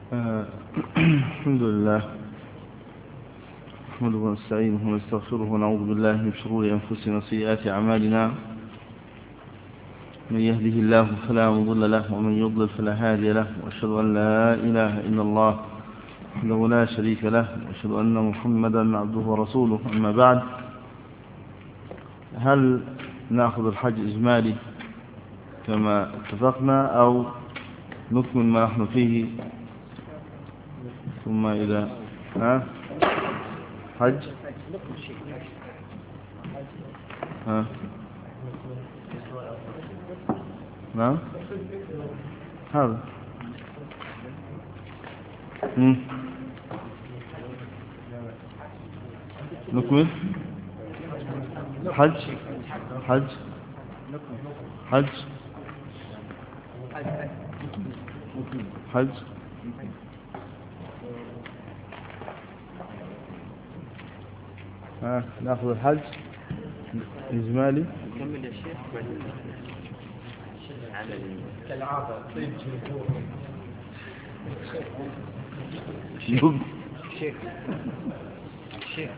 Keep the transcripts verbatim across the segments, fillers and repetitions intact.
آه، الحمد لله، نحمده ونستعينه ونستغفره ونعوذ بالله من شرور أنفسنا وسيئات أعمالنا. من يهده الله فلا مضل له ومن يضلل فلا هادي له، وأشهد أن لا إله إلا الله وحده لا شريك له، وأشهد أن محمدا عبده ورسوله. أما بعد، هل نأخذ الحج إجمالي كما اتفقنا أو نكمل ما نحن فيه ثم إذا ها حج ها نعم هذا مم. نكمل حج حج حج حج ها ناخذ الحج إجمالي. نكمل يا شيخ كالعادة. طيب شوف شيخ شيخ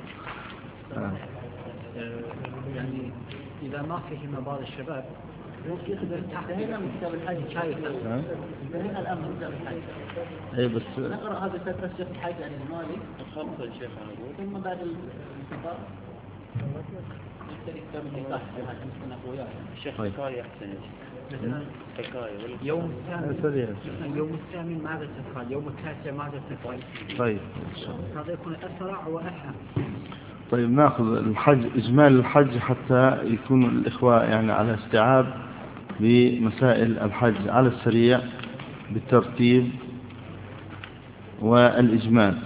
يعني إذا ما فهم بعض الشباب يقدر تحديدا من كتاب الحج شايف انتهينا الآن من كتاب الحج. اي بس نقرأ هذا الفترة شيخ الحج عن المالي الخمسة الشيخ ثم بعد الانتقال نشتري كتاب النكاح مثل أخوياي الشيخ حكاية أحسن مثلا حكاية يوم الثامن يوم الثامن ماذا تفعل؟ يوم التاسع ماذا تفعل؟ طيب هذا يكون أسرع وأفهم. طيب ناخذ الحج إجمال الحج حتى يكون الإخوة يعني على استيعاب بمسائل الحج على السريع بالترتيب والإجمال.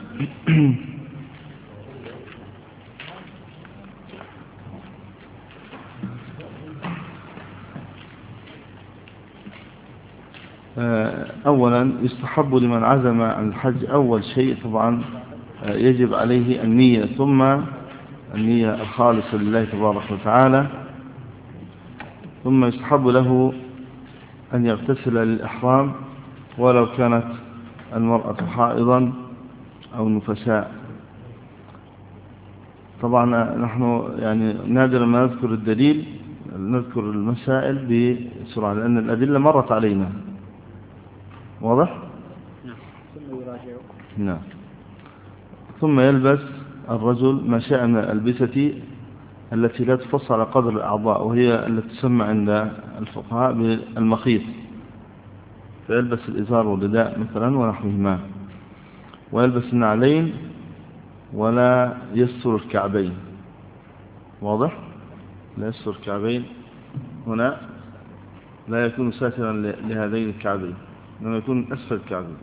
أولا يستحب لمن عزم عن الحج أول شيء طبعا يجب عليه النية، ثم النية الخالصة لله تبارك وتعالى، ثم يستحب له أن يغتسل للإحرام ولو كانت المرأة حائضا أو نفساء. طبعا نحن يعني نادرا ما نذكر الدليل، نذكر المسائل بسرعة لأن الأدلة مرت علينا. واضح؟ ثم يراجع. نعم. ثم يلبس الرجل ما شاء من الألبسة التي لا تفصل على قدر الأعضاء، وهي التي تسمى عند الفقهاء بالمخيط، فيلبس الإزار والرداء مثلا ونحوهما، ويلبس النعلين ولا يستر الكعبين. واضح؟ لا يستر الكعبين هنا لا يكون ساترا لهذين الكعبين، إنما يكون أسفل الكعبين.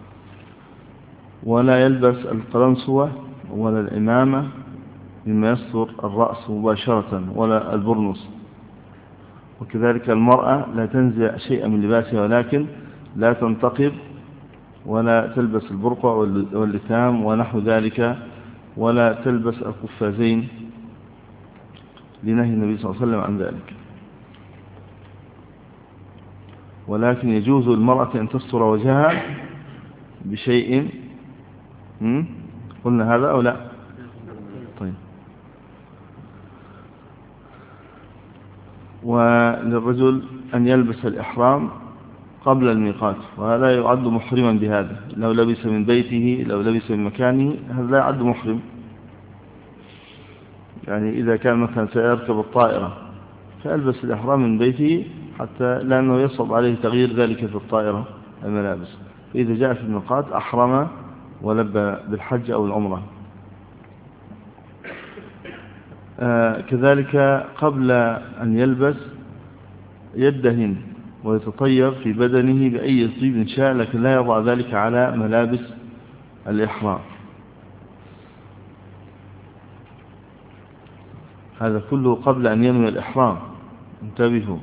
ولا يلبس القلنسوة ولا الإمامة مما يستر الرأس مباشرة ولا البرنس. وكذلك المرأة لا تنزع شيئا من لباسها، ولكن لا تنتقب ولا تلبس البرقع واللثام ونحو ذلك، ولا تلبس القفازين لنهي النبي صلى الله عليه وسلم عن ذلك. ولكن يجوز للمرأة أن تستر وجهها بشيء. قلنا هذا أو لا؟ طيب. وللرجل أن يلبس الإحرام قبل الميقات، وهذا يعد محرما بهذا. لو لبس من بيته، لو لبس من مكانه، هذا لا يعد محرم. يعني إذا كان مثلا سيركب الطائرة فيلبس الإحرام من بيته، حتى لأنه يصعب عليه تغيير ذلك في الطائرة الملابس. فإذا جاء في الميقات أحرم ولبى بالحج أو العمرة. آه كذلك قبل أن يلبس يدهن ويتطيب في بدنه بأي طيب شاء، لكن لا يضع ذلك على ملابس الإحرام. هذا كله قبل أن ينوي الإحرام، انتبهوا.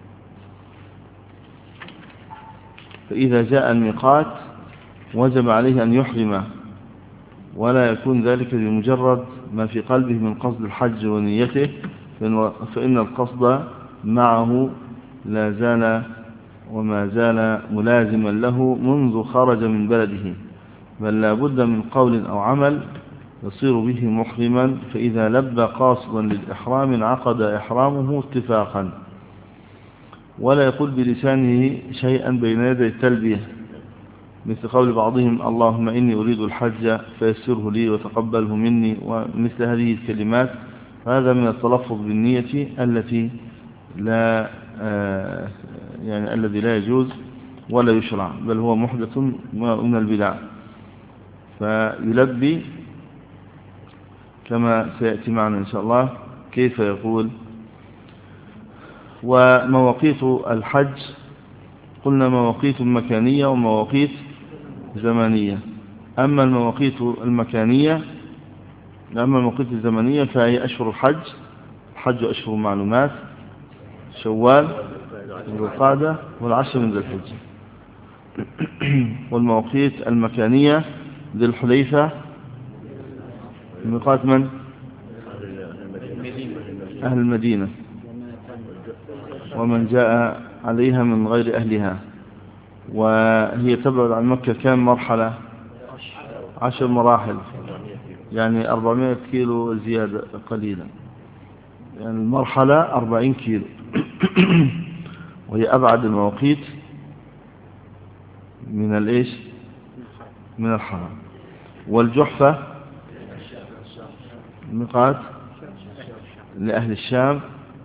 فإذا جاء الميقات وجب عليه أن يحرم، ولا يكون ذلك بمجرد ما في قلبه من قصد الحج ونيته، فإن القصد معه لا زال وما زال ملازما له منذ خرج من بلده. بل لا بد من قول أو عمل يصير به محرما، فإذا لبى قاصدا للإحرام انعقد إحرامه اتفاقا، ولا يقول بلسانه شيئا بين يدي التلبية، مثل قول بعضهم اللهم إني أريد الحج فيسره لي وتقبله مني، ومثل هذه الكلمات. هذا من التلفظ بالنية التي لا يعني الذي لا يجوز ولا يشرع، بل هو محدث من البدع. فيلبي كما سيأتي معنا إن شاء الله كيف يقول. ومواقيت الحج قلنا مواقيت مكانية ومواقيت زمنية. أما المواقيت المكانية أما المواقيت الزمنية فهي أشهر الحج، الحج أشهر معلومات، شوال ذو القعدة والعشر من ذي الحجة. والمواقيت المكانية ذي الحليفة ميقات من؟ أهل المدينة ومن جاء عليها من غير أهلها. وهي تبعد عن مكة كم مرحلة؟ عشر مراحل، يعني أربعمائة كيلو زيادة قليلا، يعني المرحلة أربعين كيلو وهي أبعد المواقيت من الإيش؟ من الحرم. والجحفة ميقات لأهل الشام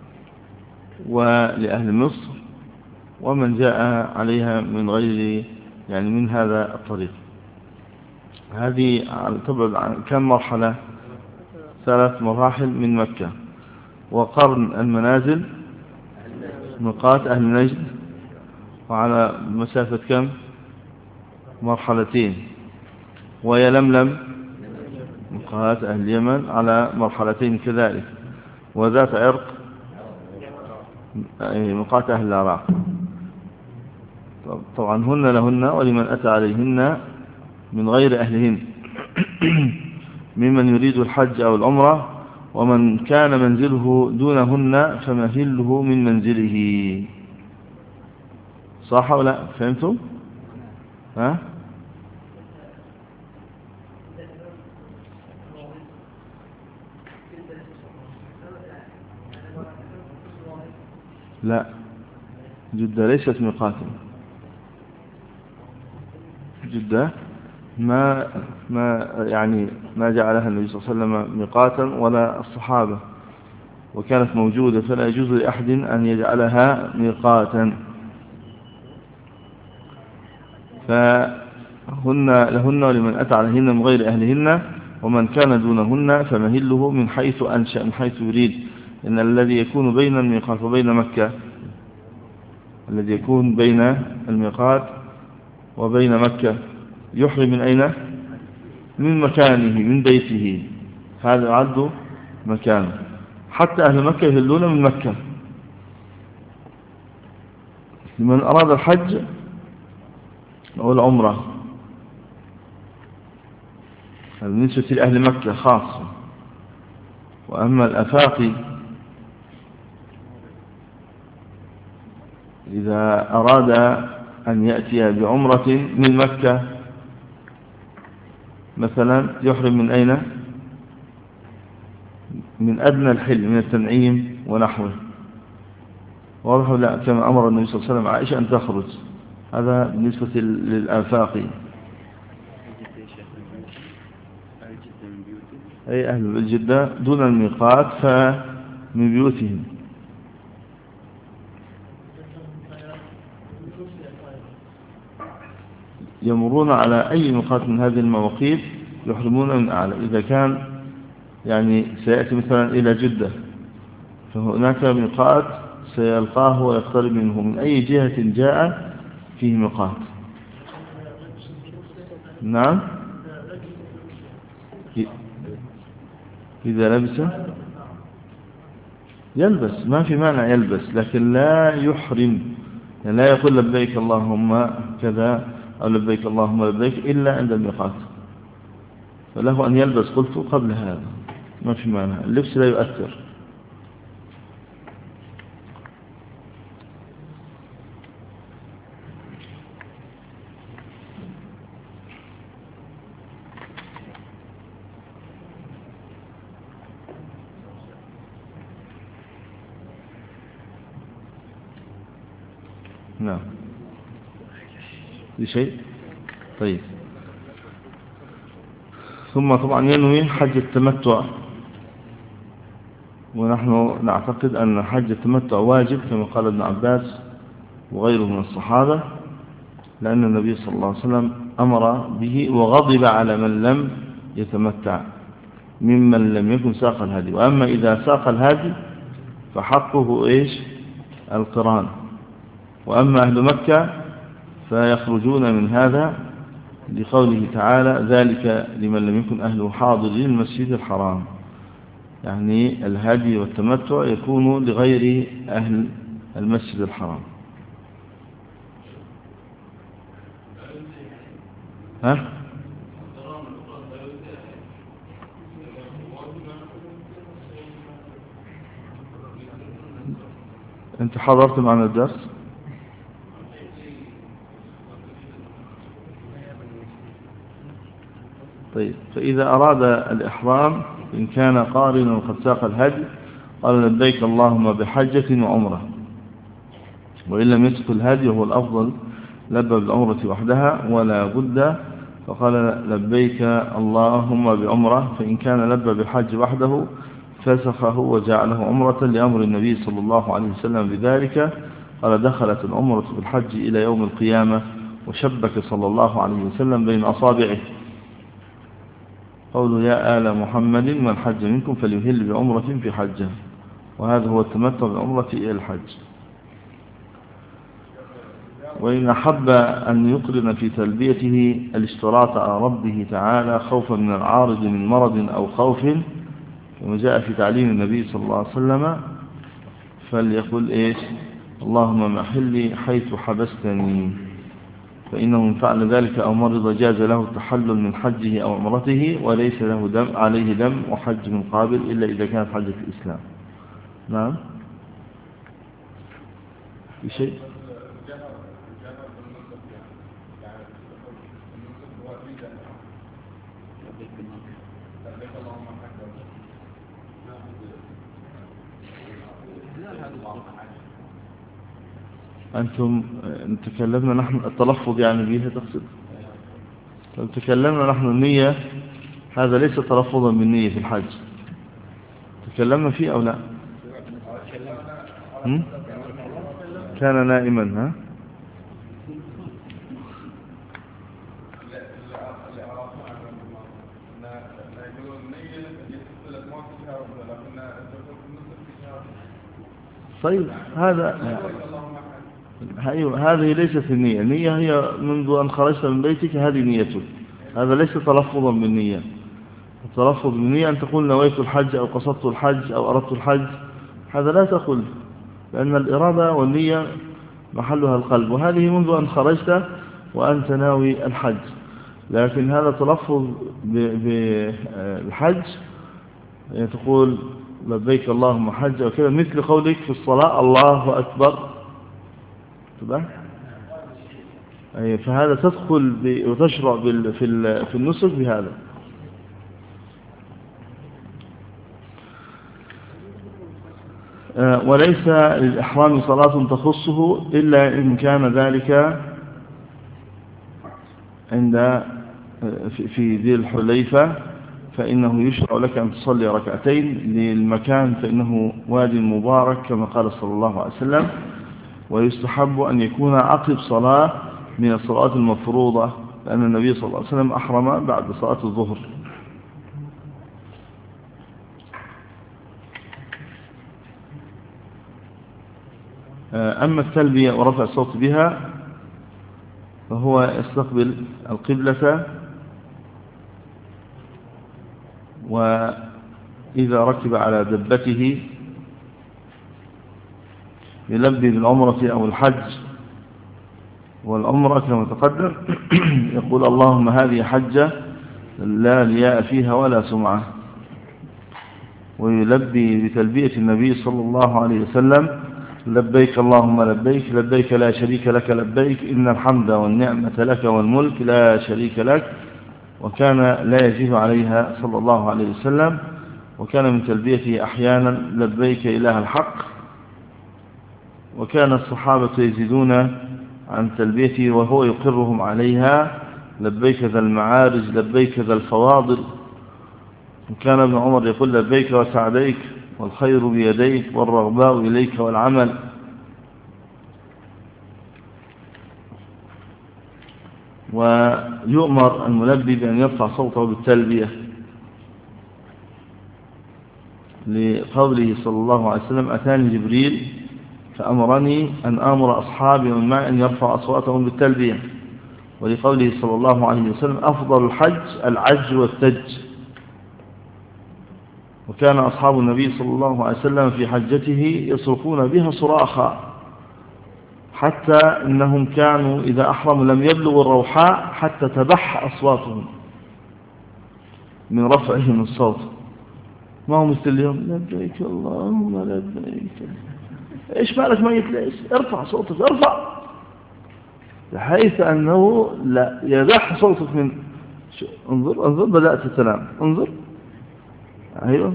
ولأهل مصر ومن جاء عليها من غير يعني من هذا الطريق. هذه تبعد عن كم مرحلة؟ ثلاث مراحل من مكة. وقرن المنازل ميقات أهل نجد، وعلى مسافة كم؟ مرحلتين. ويلملم ميقات أهل اليمن على مرحلتين كذلك. وذات عرق ميقات أهل العراق. طبعا هن لهن ولمن أتى عليهن من غير أهلهن ممن يريد الحج أو العمرة. ومن كان منزله دونهن فمهله من منزله. صح ولا فهمتم؟ ها؟ لا، جدة ليست ميقاتا. جدة ما ما يعني ما جعلها النبي صلى الله عليه وسلم ميقاتا ولا الصحابة، وكانت موجودة، فلا يجوز لأحد أن يجعلها ميقاتا. فهن لهن ولمن أتى عليهن من غير أهلهن. ومن كان دونهن فمهله من حيث أنشأ، من حيث يريد. إن الذي يكون بين الميقات وبين مكة الذي يكون بين الميقات وبين مكة يحرم من أين؟ من مكانه، من بيته. هذا يعد مكانه. حتى أهل مكة يهلون من مكة. لمن أراد الحج أو العمرة، بالنسبة لأهل مكة خاصة. وأما الأفاقي إذا أراد أن يأتي بعمرة من مكة مثلا يحرم من أين؟ من أدنى الحل، من التنعيم ونحوه. واضح لا؟ كما أمر النبي صلى الله عليه وسلم عائشة أن تخرج. هذا بالنسبة للآفاقي. أي أهل الجدة دون الميقات فمن بيوتهم. يمرون على أي ميقات من هذه المواقيت يحرمون من أعلى. إذا كان يعني سيأتي مثلا إلى جدة فهناك ميقات سيلقاه ويقترب منه من أي جهة جاء فيه ميقات. نعم، إذا لبس يلبس، ما في مانع يلبس، لكن لا يحرم، يعني لا يقول لبيك اللهم كذا أو لبيك اللهم لبيك إلا عند الميقات. فله أن يلبس قلت قبل هذا، ما في مانع، اللبس لا يؤثر. نعم. في شيء؟ طيب. ثم طبعا ينوي حج التمتع، ونحن نعتقد أن حج التمتع واجب كما قال ابن عباس وغيره من الصحابة، لأن النبي صلى الله عليه وسلم أمر به وغضب على من لم يتمتع ممن لم يكن ساق الهدي. وأما إذا ساق الهدي فحقه إيش؟ القران. وأما أهل مكة فيخرجون من هذا لقوله تعالى ذلك لمن لم يكن أهله حاضرين المسجد الحرام، يعني الهدي والتمتع يكون لغير أهل المسجد الحرام. ها؟ أنت حضرت معنا الدرس؟ طيب. فإذا أراد الإحرام إن كان قارنا وقد ساق الهدي قال لبيك اللهم بحجة وعمرة، وإن لم يسق الهدي وهو الأفضل لبى بالعمرة وحدها ولا بد، فقال لبيك اللهم بعمرة، فإن كان لبى بالحج وحده فسخه وجعله عمرة لأمر النبي صلى الله عليه وسلم بذلك. قال دخلت العمرة بالحج إلى يوم القيامة، وشبك صلى الله عليه وسلم بين أصابعه قوله يا آل محمد من حج منكم فليهل بعمرة في حجه، وهذا هو التمتع بالعمرة إلى الحج. وإن أحب أن يقرن في تلبيته الاشتراط على ربه تعالى خوفا من العارض من مرض أو خوف كما جاء في تعليم النبي صلى الله عليه وسلم، فليقول إيش؟ اللهم محلي حيث حبستني، فإنه من فعل ذلك أو مرض جاز له التحلل من حجه أو عمرته وليس له دم عليه دم وحج من قابل إلا إذا كانت حجة الإسلام. نعم. في شيء؟ أنتم تكلمنا نحن التلفظ يعني بها تقصد؟ لو تكلمنا نحن النية هذا ليس تلفظا بالنية في الحج، تكلمنا فيه أو لا؟ هم؟ كان نائما. ها؟ طيب هذا هذه ليست النية. النية هي منذ أن خرجت من بيتك هذه نيتك، هذا ليس تلفظا بالنية. التلفظ بالنية أن تقول نويت الحج أو قصدت الحج أو أردت الحج، هذا لا تقول، لأن الإرادة والنية محلها القلب، وهذه منذ أن خرجت وأنت ناوي الحج. لكن هذا تلفظ بالحج يعني تقول لبيك اللهم حج وكذا، مثل قولك في الصلاة الله أكبر، فهذا تدخل وتشرع في النسك بهذا. وليس للإحرام صلاة تخصه إلا إن كان ذلك عند في ذي الحليفة، فإنه يشرع لك أن تصلي ركعتين للمكان فإنه واد مبارك كما قال صلى الله عليه وسلم، ويستحب أن يكون عقب صلاة من الصلاة المفروضة، لأن النبي صلى الله عليه وسلم أحرم بعد صلاة الظهر. أما التلبية ورفع الصوت بها فهو يستقبل القبلة، وإذا ركب على دبته يلبي بالعمرة أو الحج، والعمرة كما تقدم يقول اللهم هذه حجة لا رياء فيها ولا سمعة، ويلبي بتلبية النبي صلى الله عليه وسلم لبيك اللهم لبيك لبيك لا شريك لك لبيك إن الحمد والنعمة لك والملك لا شريك لك، وكان لا يزيد عليها صلى الله عليه وسلم. وكان من تلبيته أحيانا لبيك إله الحق، وكان الصحابة يزيدون عن تلبيته وهو يقرهم عليها: لبيك ذا المعارج، لبيك ذا الفواضل. وكان ابن عمر يقول: لبيك وسعديك، والخير بيديك، والرغباء إليك والعمل. ويؤمر الملبي بأن يرفع صوته بالتلبية لقوله صلى الله عليه وسلم: أتاني جبريل فأمرني أن آمر أصحابي من معي أن يرفع أصواتهم بالتلبية. ولقوله صلى الله عليه وسلم: أفضل الحج العج والتج. وكان أصحاب النبي صلى الله عليه وسلم في حجته يصرخون بها صراخا، حتى إنهم كانوا إذا أحرموا لم يبلغوا الروحاء حتى تبح أصواتهم من رفعهم الصوت. ما هم مثل اليوم: لبيك اللهم لبيك. إيش مالك ميت ليش؟ ارفع صوتك، ارفع، بحيث أنه لا يدح صوتك من شو. انظر انظر بدأت تنام، انظر. أيوه.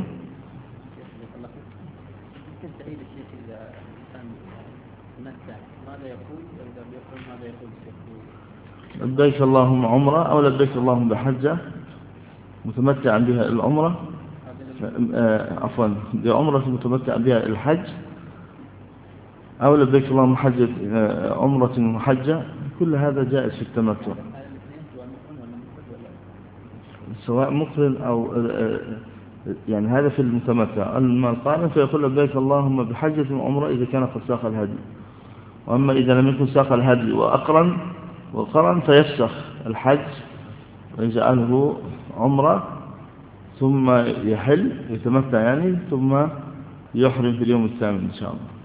لبيك اللهم عمرة أو لبيك اللهم بحجة، متمتعا بها العمرة، عفوا بعمرة متمتع بها الحج، أو لبيك اللهم حجة عمرة محجة. كل هذا جائز في التمتع، سواء مقرن أو يعني هذا في المتمتع. أما القارن فيقول: لبيك اللهم بحجة وعمرة إذا كان قد ساق الهدي. وأما إذا لم يكن ساق الهدي وأقرن وقرن فيفسخ الحج ويجعله عمرة، ثم يحل يتمتع يعني، ثم يحرم في اليوم الثامن إن شاء الله.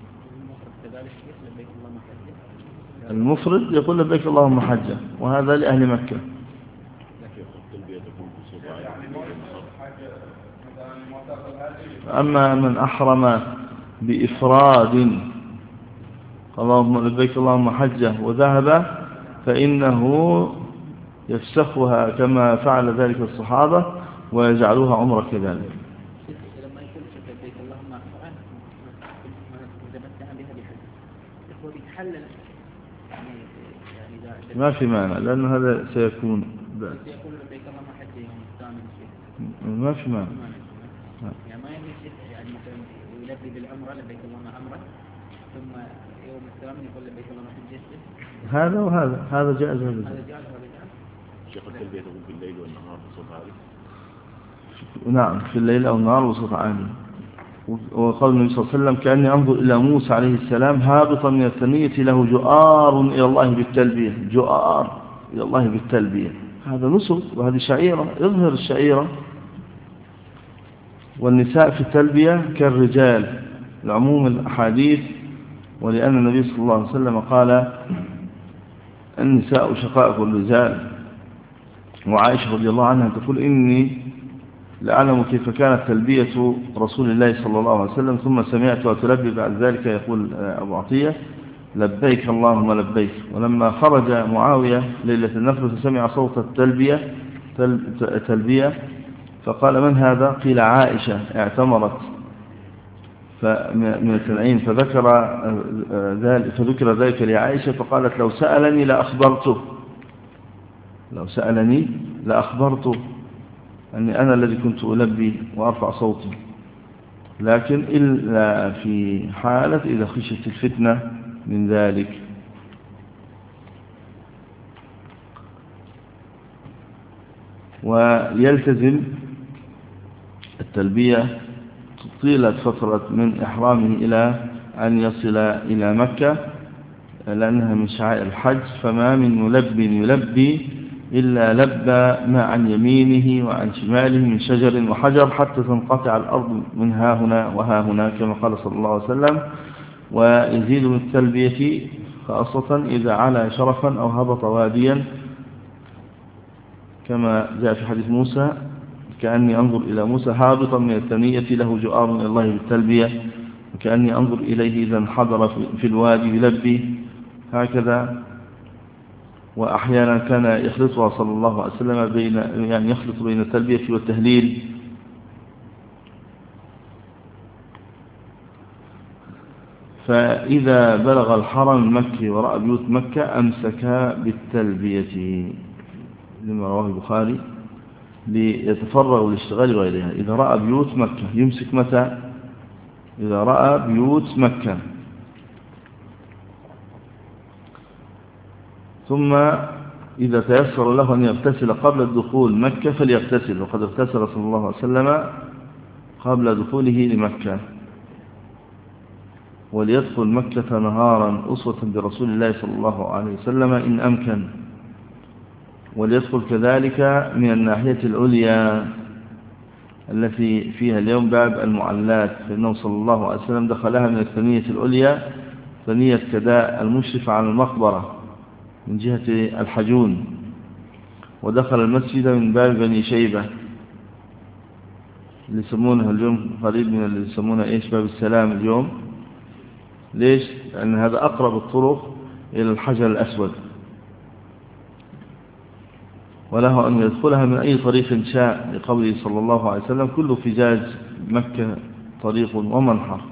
المفرد يقول: لبيك اللهم حجة، وهذا لأهل مكة. أما من أحرم بإفراد اللهم لبيك اللهم حجة وذهب، فإنه يفسخها كما فعل ذلك الصحابة ويجعلوها عمرة كذلك. ما في مانع، لأن هذا سيكون بأس. ما في مانع. يعني ما يجي يعني مثلا يلبي بالعمرة: لبيك اللهم عمرة، ثم يوم الثامن يقول: لبيك اللهم حجة. هذا وهذا، هذا جائز هذا هذا جائز. شيخ التلبية تقول في الليل والنهار بصوت عالي؟ نعم، في الليل أو النهار بصوت عالي. وقال النبي صلى الله عليه وسلم: كأني أنظر إلى موسى عليه السلام هابطا من الثنية له جؤار إلى الله بالتلبية. جؤار إلى الله بالتلبية، هذا نسك، وهذه شعيرة يظهر الشعيرة. والنساء في التلبية كالرجال لعموم الأحاديث، ولأن النبي صلى الله عليه وسلم قال: النساء شقائق الرجال. وعائشة رضي الله عنها تقول: إني لأعلم كيف كانت تلبية رسول الله صلى الله عليه وسلم، ثم سمعت وتلبي بعد ذلك. يقول أبو عطية: لبيك اللهم لبيك. ولما خرج معاوية ليلة النفر فسمع صوت التلبية تلبية فقال: من هذا؟ قيل: عائشة اعتمرت من التنعيم، فذكر ذلك فذكر ذلك لعائشة فقالت: لو سألني لأخبرته لو سألني لأخبرته أني أنا الذي كنت ألبي وأرفع صوتي، لكن إلا في حالة إذا خشيت الفتنة من ذلك. ويلتزم التلبية طيلة فترة من إحرامه إلى أن يصل إلى مكة، لأنها من شعائر الحج. فما من ملب يلبي إلا لبى ما عن يمينه وعن شماله من شجر وحجر حتى تنقطع الأرض من ها هنا وها هنا، كما قال صلى الله عليه وسلم. ويزيد من التلبية خاصة إذا علا شرفا أو هبط واديا، كما جاء في حديث موسى: كأني أنظر إلى موسى هابطا من الثنية له جؤار من الله بالتلبية، وكأني أنظر إليه إذا انحدر في الوادي يلبي، هكذا. وأحيانا كان يخلطها صلى الله عليه وسلم بين يعني يخلط بين التلبية والتهليل. فإذا بلغ الحرم المكي ورأى بيوت مكة أمسك بالتلبية لما رواه البخاري ليتفرغ للاشتغال غيرها. إذا رأى بيوت مكة يمسك متى؟ إذا رأى بيوت مكة. ثم إذا تيسر له أن يغتسل قبل الدخول مكة فليغتسل، وقد اغتسل صلى الله عليه وسلم قبل دخوله لمكة. وليدخل مكة نهارا أسوة برسول الله صلى الله عليه وسلم إن أمكن. وليدخل كذلك من الناحية العليا التي فيها اليوم باب المعلات، فإنه صلى الله عليه وسلم دخلها من الثنية العليا، ثنية كداء المشرف على المقبرة من جهة الحجون. ودخل المسجد من باب بني شيبة اللي يسمونها اليوم قريب من اللي يسمونها إيش باب السلام اليوم. ليش؟ لأن هذا أقرب الطرق إلى الحجر الأسود، وله أن يدخلها من أي طريق شاء، لقوله صلى الله عليه وسلم كل فجاج مكة طريق ومنحر.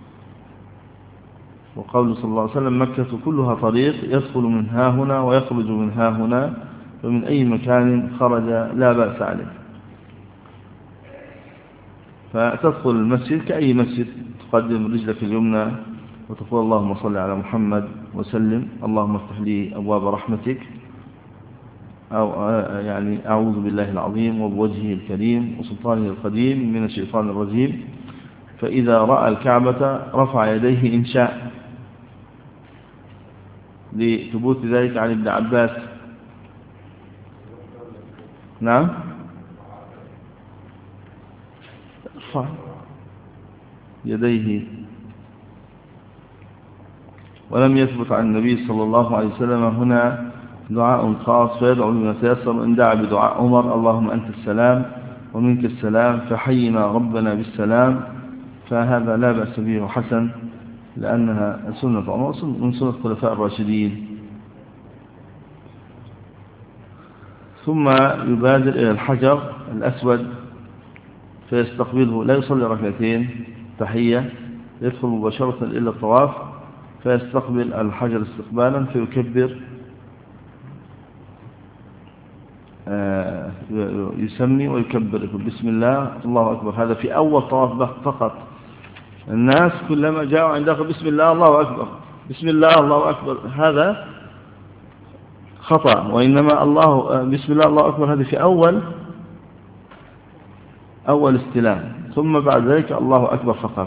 وقوله صلى الله عليه وسلم مكة كلها طريق يدخل من ها هنا ويخرج من ها هنا، فمن أي مكان خرج لا بأس عليه. فتدخل المسجد كأي مسجد، تقدم رجلك اليمنى وتقول اللهم صل على محمد وسلم، اللهم افتح لي أبواب رحمتك، أو يعني أعوذ بالله العظيم وبوجهه الكريم وسلطانه القديم من الشيطان الرجيم. فإذا رأى الكعبة رفع يديه إن شاء، لثبوت ذلك عن ابن عباس. نعم، رفع يديه. ولم يثبت عن النبي صلى الله عليه وسلم هنا دعاء خاص فيدعو لمن يتيسر، إن دعا بدعاء عمر اللهم أنت السلام ومنك السلام فحينا ربنا بالسلام، فهذا لا بأس به وحسن، لأنها سنة عمر من سنة الخلفاء الراشدين. ثم يبادر إلى الحجر الأسود فيستقبله، لا يصلي ركعتين تحية، يدخل مباشرة إلى الطواف فيستقبل الحجر استقبالا فيكبر، يسمي ويكبر يقول بسم الله الله أكبر. هذا في أول طواف فقط. الناس كلما جاءوا عندك بسم الله الله أكبر بسم الله الله أكبر، هذا خطأ. وإنما الله بسم الله الله أكبر هذه في أول أول استلام، ثم بعد ذلك الله أكبر فقط.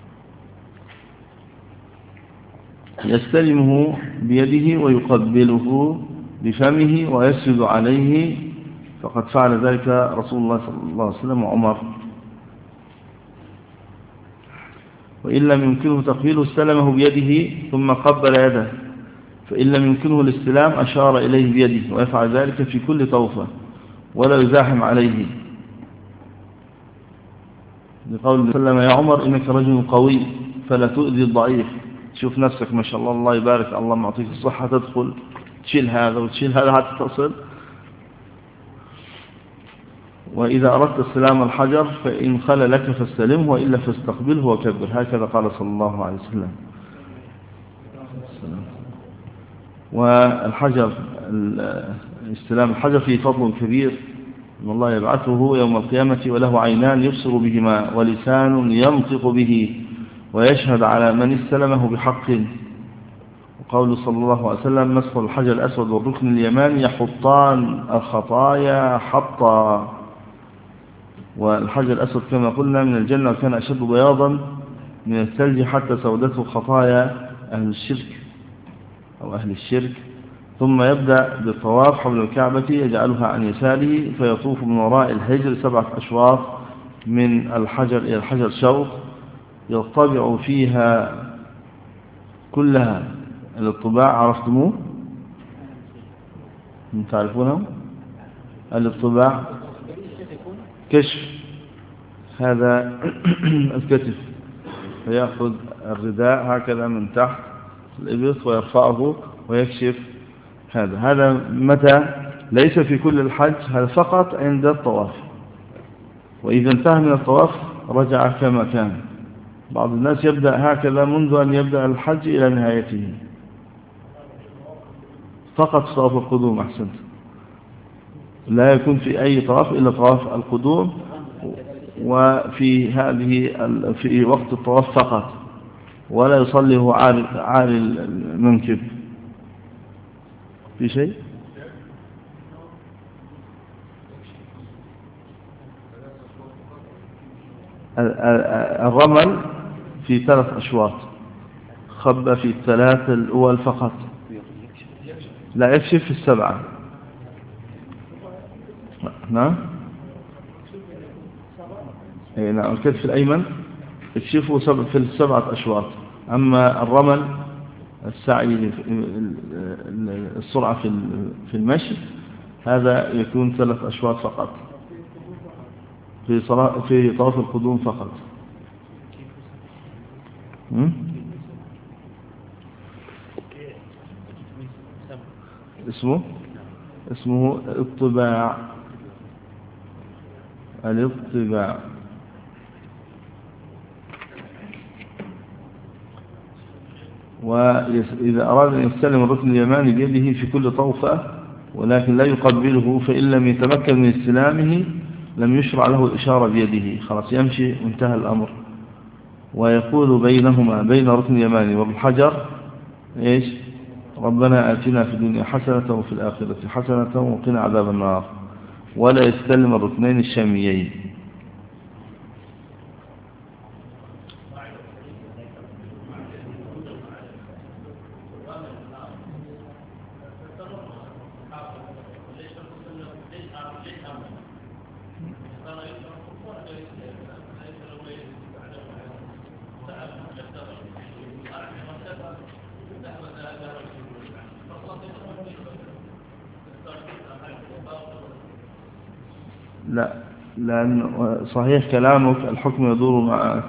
يستلمه بيده ويقبله بفمه ويسجد عليه، فقد فعل ذلك رسول الله صلى الله عليه وسلم وعمر. وإن لم يمكنه تقبيله استلمه بيده ثم قبل يده، فإن لم يمكنه الاستلام أشار إليه بيده، ويفعل ذلك في كل طوفة ولا يزاحم عليه، لقول صلى الله عليه وسلم يا عمر إنك رجل قوي فلا تؤذي الضعيف. شوف نفسك ما شاء الله الله يبارك الله معطيك الصحة، تدخل تشيل هذا وتشيل هذا حتى تصل. وإذا أردت استلام الحجر فإن خلى لك فاستلمه، وإلا فاستقبله وكبر، هكذا قال صلى الله عليه وسلم. والحجر استلام الحجر فيه فضل كبير، إن الله يبعثه يوم القيامة وله عينان يبصر بهما ولسان ينطق به ويشهد على من استلمه بحق. وقول صلى الله عليه وسلم مسح الحجر الأسود والركن اليماني يحطان الخطايا حطا. والحجر الأسود كما قلنا من الجنة، وكان أشد بياضا من الثلج حتى سودته خطايا أهل الشرك أو أهل الشرك. ثم يبدأ بالطواف حول الكعبة يجعلها عن يساره، فيطوف من وراء الحجر سبعة أشواط من الحجر إلى الحجر شوط يطبع فيها كلها. الاطباع عرفتموه؟ تعرفونه؟ الاطباع كشف هذا الكتف، فيأخذ الرداء هكذا من تحت الإبط ويرفعه ويكشف هذا. هذا متى؟ ليس في كل الحج، هذا فقط عند الطواف، وإذا انتهى من الطواف رجع كما كان. بعض الناس يبدأ هكذا منذ أن يبدأ الحج إلى نهايته فقط طواف القدوم. أحسنت. لا يكون في أي طواف إلا طواف القدوم، وفي هذه في وقت الطواف فقط، ولا يصلي هو عالي المنكب. في شيء؟ الرمل في ثلاث أشواط، خب في الثلاث الأول فقط، لا يكشف في السبعة. نعم. اي نعم، الكتف الأيمن يكشفه في السبعة أشواط. أما الرمل السعي السرعة في المشي هذا يكون ثلاث أشواط فقط في صلاة في طواف القدوم فقط. اسمه اسمه الاطباع. الاطباع وإذا أراد أن يستلم الركن اليماني بيده في كل طوفة ولكن لا يقبله، فإن لم يتمكن من استلامه لم يشرع له الإشارة بيده، خلاص يمشي وانتهى الأمر. ويقول بينهما بين ركن اليماني والحجر إيش؟ ربنا آتنا في الدنيا حسنة وفي الآخرة حسنة وقنا عذاب النار، ولا يستلم الركنين الشاميين. لا، لأن صحيح كلامك الحكم يدور مع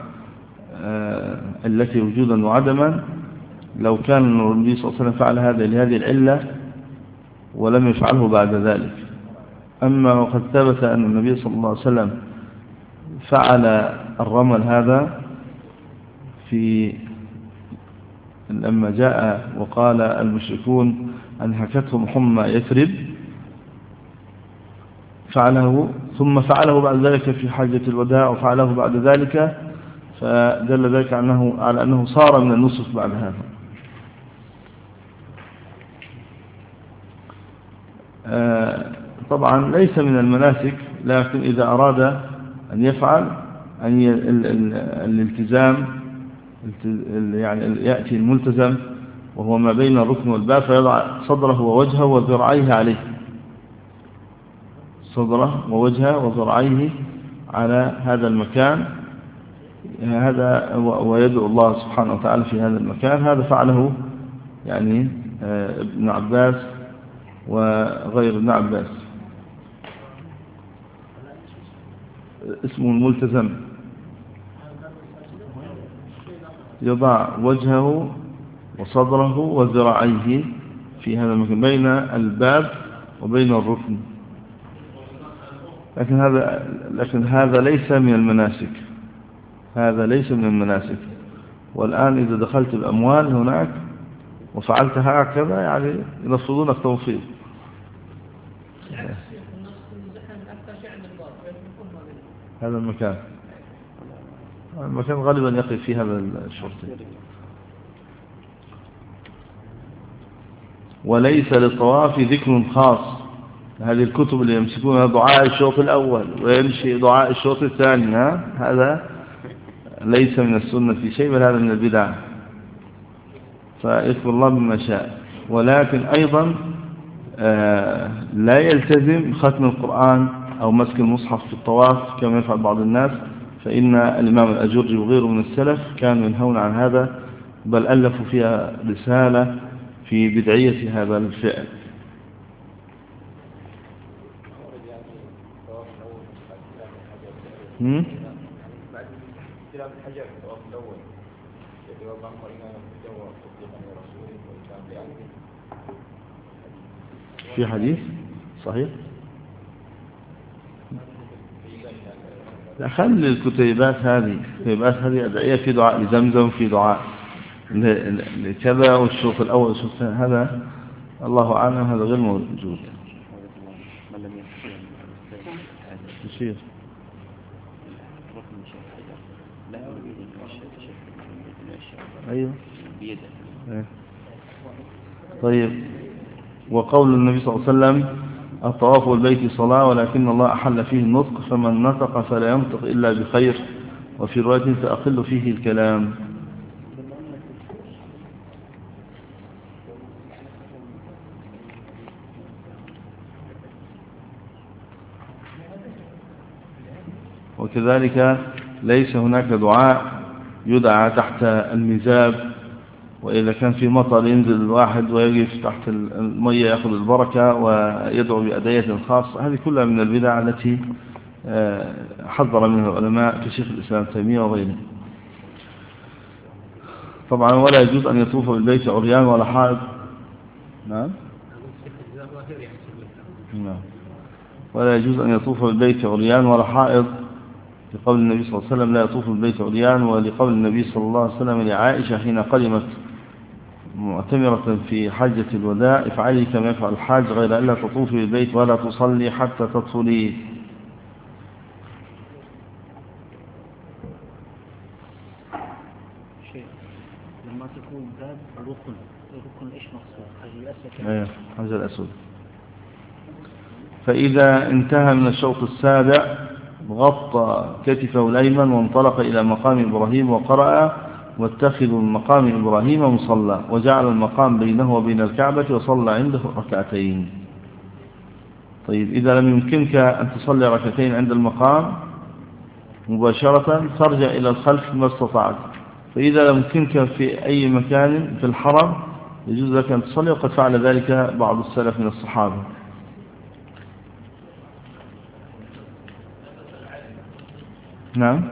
التي وجودا وعدما. لو كان النبي صلى الله عليه وسلم فعل هذا لهذه العلة ولم يفعله بعد ذلك. أما وقد ثبت أن النبي صلى الله عليه وسلم فعل الرمل هذا في لما جاء وقال المشركون أنهكتهم حمى يثرب، فعله ثم فعله بعد ذلك في حجة الوداع وفعله بعد ذلك، فدل ذلك أنه على أنه صار من النسك بعد هذا. آه طبعا ليس من المناسك، لكن إذا أراد أن يفعل أن الالتزام يعني يأتي الملتزم وهو ما بين الركن والباب فيضع صدره ووجهه وذراعيه عليه، صدره ووجهه وذراعيه على هذا المكان هذا، ويدعو الله سبحانه وتعالى في هذا المكان. هذا فعله يعني ابن عباس وغير ابن عباس. اسمه الملتزم، يضع وجهه وصدره وذراعيه في هذا المكان بين الباب وبين الركن. لكن هذا لكن هذا ليس من المناسك، هذا ليس من المناسك. والآن إذا دخلت الأموال هناك وفعلت هكذا يعني يرفضونك توفيق. هذا المكان المكان غالبا يقف في هذا الشرطي. وليس للطواف ذكر خاص. هذه الكتب اللي يمسكونها دعاء الشوط الأول ويمشي دعاء الشوط الثاني، ها؟ هذا ليس من السنة في شيء، بل هذا من البدع، فيذكر الله بما شاء. ولكن أيضا آه لا يلتزم ختم القرآن أو مسك المصحف في الطواف كما يفعل بعض الناس، فإن الإمام الأجري وغيره من السلف كانوا ينهون عن هذا، بل ألفوا فيها رسالة في بدعية هذا الفعل. هم؟ في حديث صحيح لا، خلي الكتيبات هذه الكتيبات هذه أدعية، في دعاء لزمزم، في دعاء لكذا، والشوط الأول والشوط الثاني، هذا الله أعلم هذا غير موجود. من لم يستطيع يصير لا يريد أن يشهد أيوه بيده. أيه. طيب، وقول النبي صلى الله عليه وسلم الطواف بالبيت صلاة ولكن الله أحل فيه النطق، فمن نطق فلا ينطق إلا بخير، وفي رواية فأقل فيه الكلام. وكذلك ليس هناك دعاء يدعى تحت المزاب، وإذا كان في مطر ينزل الواحد ويقف تحت المية يأخذ البركة ويدعو بأدعية خاصة، هذه كلها من البدع التي حذر منها العلماء كشيخ الإسلام تيمية وغيره. طبعا ولا يجوز أن يطوف بالبيت عريان ولا حائض. نعم نعم ولا يجوز أن يطوف بالبيت عريان ولا حائض، لقول النبي صلى الله عليه وسلم لا يطوف بالبيت عريان، ولقول النبي صلى الله عليه وسلم لعائشة حين قدمت معتمرة في حجة الوداع افعلي كما يفعل الحاج غير ألا تطوفي بالبيت ولا تصلي حتى تدخلي. شيء لما تكون باب ركن ركن ايش مقصود؟ حجر الأسود. ايه حجر الأسود. فإذا انتهى من الشوط السابع غطى كتفه الأيمن وانطلق إلى مقام إبراهيم وقرأ واتخذوا من مقام إبراهيم مصلى، وجعل المقام بينه وبين الكعبة وصلى عنده ركعتين. طيب، إذا لم يمكنك أن تصلي ركعتين عند المقام مباشرة فارجع إلى الخلف ما استطعت، فإذا لم يمكنك في أي مكان في الحرم يجوز لك أن تصلي، وقد فعل ذلك بعض السلف من الصحابة. نعم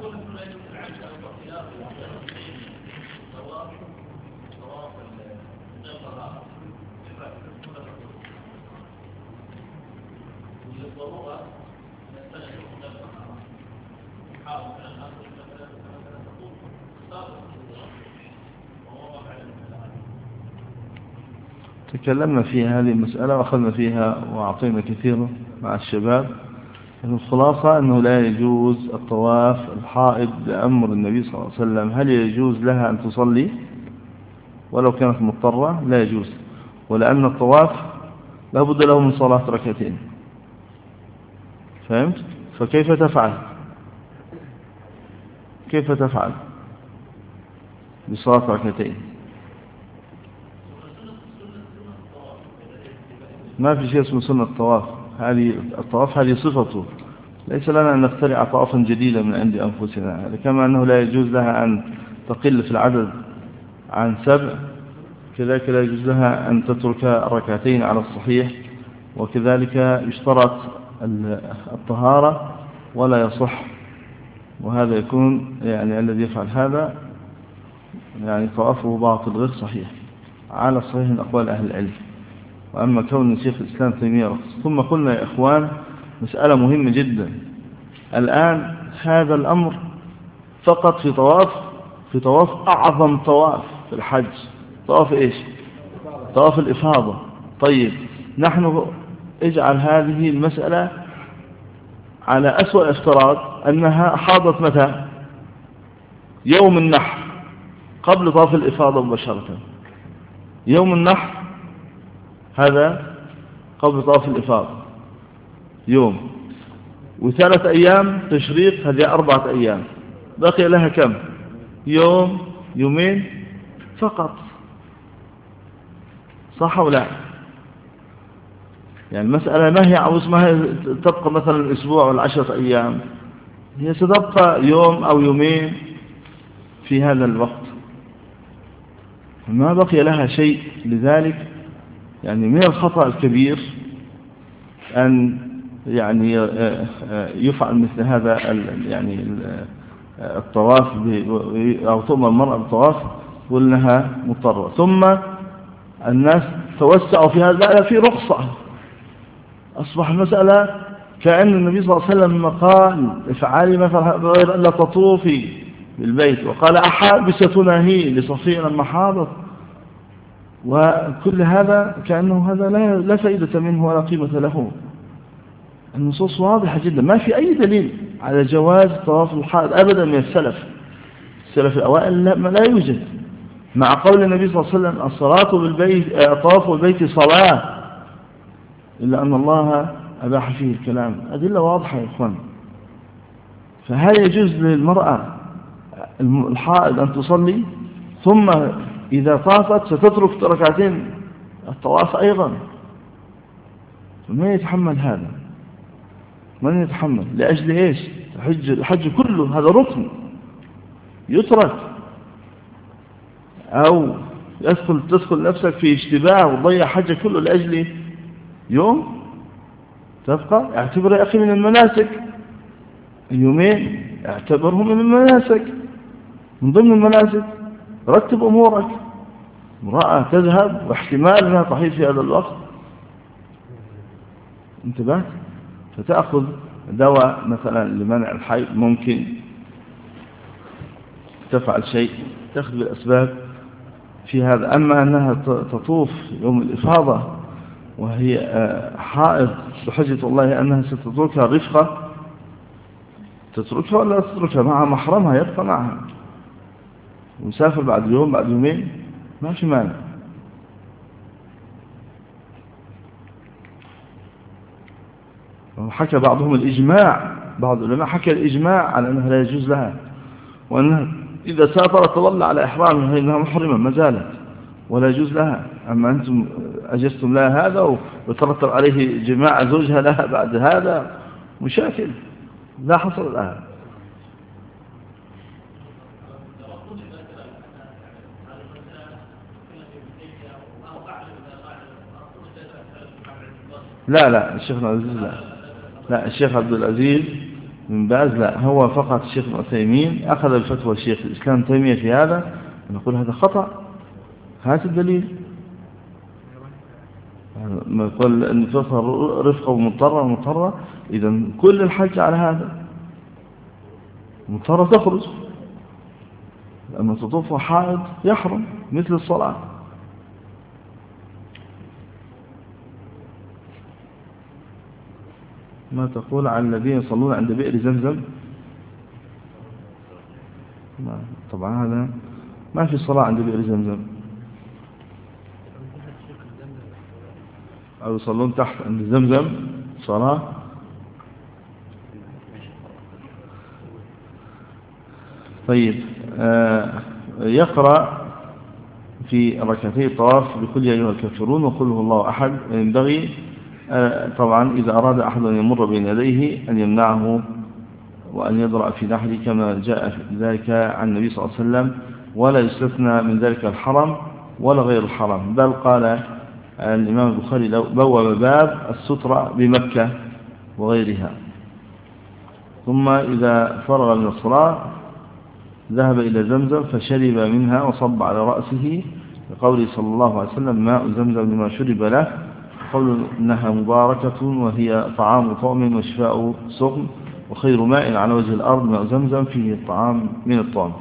تكلمنا في هذه المسألة وأخذنا فيها وأعطينا كثيرا مع الشباب. الخلاصة أنه لا يجوز الطواف الحائض بأمر النبي صلى الله عليه وسلم. هل يجوز لها أن تصلي ولو كانت مضطرة؟ لا يجوز، ولأن الطواف لا بد له من صلاة ركعتين. فهمت؟ فكيف تفعل كيف تفعل بصلاة ركعتين؟ ما في شيء اسمه سنة الطواف، هذه الطواف هذه صفته، ليس لنا أن نخترع طوافا جديدا من عند أنفسنا. كما أنه لا يجوز لها أن تقل في العدد عن سبع، كذلك لا يجوز لها أن تترك الركعتين على الصحيح، وكذلك يشترط الطهارة ولا يصح، وهذا يكون يعني الذي يفعل هذا يعني طوافه باطل غير صحيح على صحيح من أقوال أهل العلم. وأما كون شيخ الإسلام تيمية رخص. ثم قلنا يا إخوان مسألة مهمة جدا، الآن هذا الأمر فقط في طواف في طواف أعظم طواف في الحج، طواف إيش؟ طواف الإفاضة. طيب، نحن اجعل هذه المسألة على أسوأ افتراض أنها حاضت متى؟ يوم النحر قبل طواف الإفاضة مباشرة. يوم النحر هذا قبل طواف الإفاضة يوم، وثلاث أيام تشريق، هذه أربعة أيام، بقي لها كم؟ يوم يومين فقط، صح ولا لا؟ يعني المسألة ما هي عاوز ما هي تبقى مثلا أسبوع ولا عشرة أيام، هي ستبقى يوم أو يومين في هذا الوقت، ما بقي لها شيء. لذلك يعني من الخطأ الكبير أن يعني يفعل مثل هذا يعني الطواف أو تؤمر المرأة بالطواف وإنها مضطرة، ثم الناس توسعوا في هذا، لا في رخصة، أصبح المسألة كأن النبي صلى الله عليه وسلم قال افعلي ما غير ألا تطوفي بالبيت، وقال أحابستنا هي لصفينا المحاضر، وكل هذا كأنه هذا لا لا فائدة منه ولا قيمة له. النصوص واضحة جدا، ما في أي دليل على جواز طواف الحائض أبدا من السلف. السلف الأوائل لا, لا يوجد، مع قول النبي صلى الله عليه وسلم الصلاة بالبيت طواف البيت صلاة، إلا أن الله أباح فيه الكلام. أدلة واضحة يا إخوان. فهل يجوز للمرأة الحائض أن تصلي ثم إذا طافت ستترك ركعتين الطواف أيضا؟ من يتحمل هذا؟ من يتحمل؟ لأجل إيش؟ الحج, الحج كله هذا ركن يترك، أو يدخل تدخل نفسك في اشتباه وتضيع حج كله لأجل يوم تبقى. اعتبر يا أخي من المناسك، يومين اعتبرهم من المناسك، من ضمن المناسك. رتب أمورك. امرأة تذهب واحتمال أنها تحيض في هذا الوقت، انتبهت، فتأخذ دواء مثلا لمنع الحيض، ممكن تفعل شيء، تأخذ بالأسباب في هذا. أما أنها تطوف يوم الإفاضة وهي حائض بحجة الله أنها ستتركها رفقة، تتركها ولا تتركها مع محرمها يبقى معها، ومسافر بعد يوم بعد يومين ما في مانع. وحكى بعضهم الإجماع، بعض العلماء حكى الإجماع على أنها لا يجوز لها، وأنها إذا سافرت تظل على إحرامها إنها محرمة ما زالت ولا يجوز لها. أما أنتم أجزتم لها هذا وترتب عليه جماع زوجها لها بعد هذا، مشاكل لا حصل لها. لا لا الشيخ عبد العزيز لا لا الشيخ عبد العزيز بن باز لا، هو فقط الشيخ ابن عثيمين أخذ الفتوى الشيخ الإسلام تيمية في هذا. نقول هذا خطأ، هات الدليل. ما يقول أن تظهر رفقة ومضطرة ومضطرة، إذا كل الحج على هذا، مضطرة تخرج. لما تطوف حائض يحرم مثل الصلاة. ما تقول عن الذين يصلون عند بئر زمزم؟ طبعا هذا ما في صلاة عند بئر زمزم، أو يصلون تحت عند زمزم صلاة. طيب آه يقرأ في ركعتي الطواف بقل يا أيها الكافرون وقل هو الله أحد. ينبغي آه طبعا إذا أراد أحد أن يمر بين يديه أن يمنعه وأن يضرع في نحره كما جاء ذلك عن النبي صلى الله عليه وسلم، ولا يستثنى من ذلك الحرم ولا غير الحرم. بل قال الإمام البخاري بوب باب السترة بمكة وغيرها. ثم إذا فرغ من الصلاة ذهب إلى زمزم فشرب منها وصب على رأسه، لقوله صلى الله عليه وسلم ماء زمزم لما شرب له، قول إنها مباركة وهي طعام طعم وشفاء سقم، وخير ماء على وجه الأرض ماء زمزم فيه الطعام من الطعم.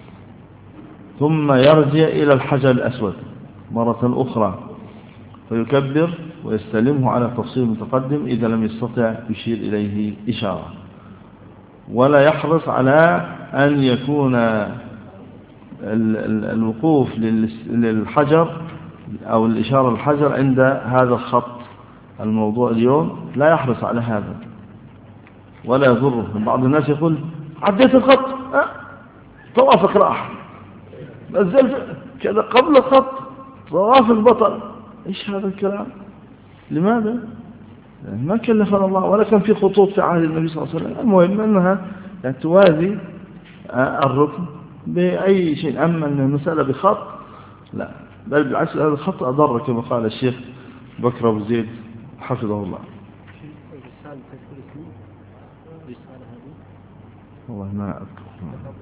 ثم يرجع إلى الحجر الأسود مرة أخرى فيكبر ويستلمه على تفصيل متقدم، إذا لم يستطع يشير إليه إشارة. ولا يحرص على أن يكون الوقوف للحجر أو الإشارة للحجر عند هذا الخط الموضوع اليوم، لا يحرص على هذا ولا يضره. بعض الناس يقول عديت الخط أه؟ طوافك راح، نزلت كذا قبل الخط طوافك بطل. إيش هذا الكلام؟ لماذا؟ ما كلفنا الله ولا كان في خطوط في عهد النبي صلى الله عليه وسلم. المهم أنها يعني توازي الركن بأي شيء. أما أن المسألة بخط لا، بل بالعكس هذا الخط أضر كما قال الشيخ بكر أبو زيد حفظه الله. والله ما أذكر.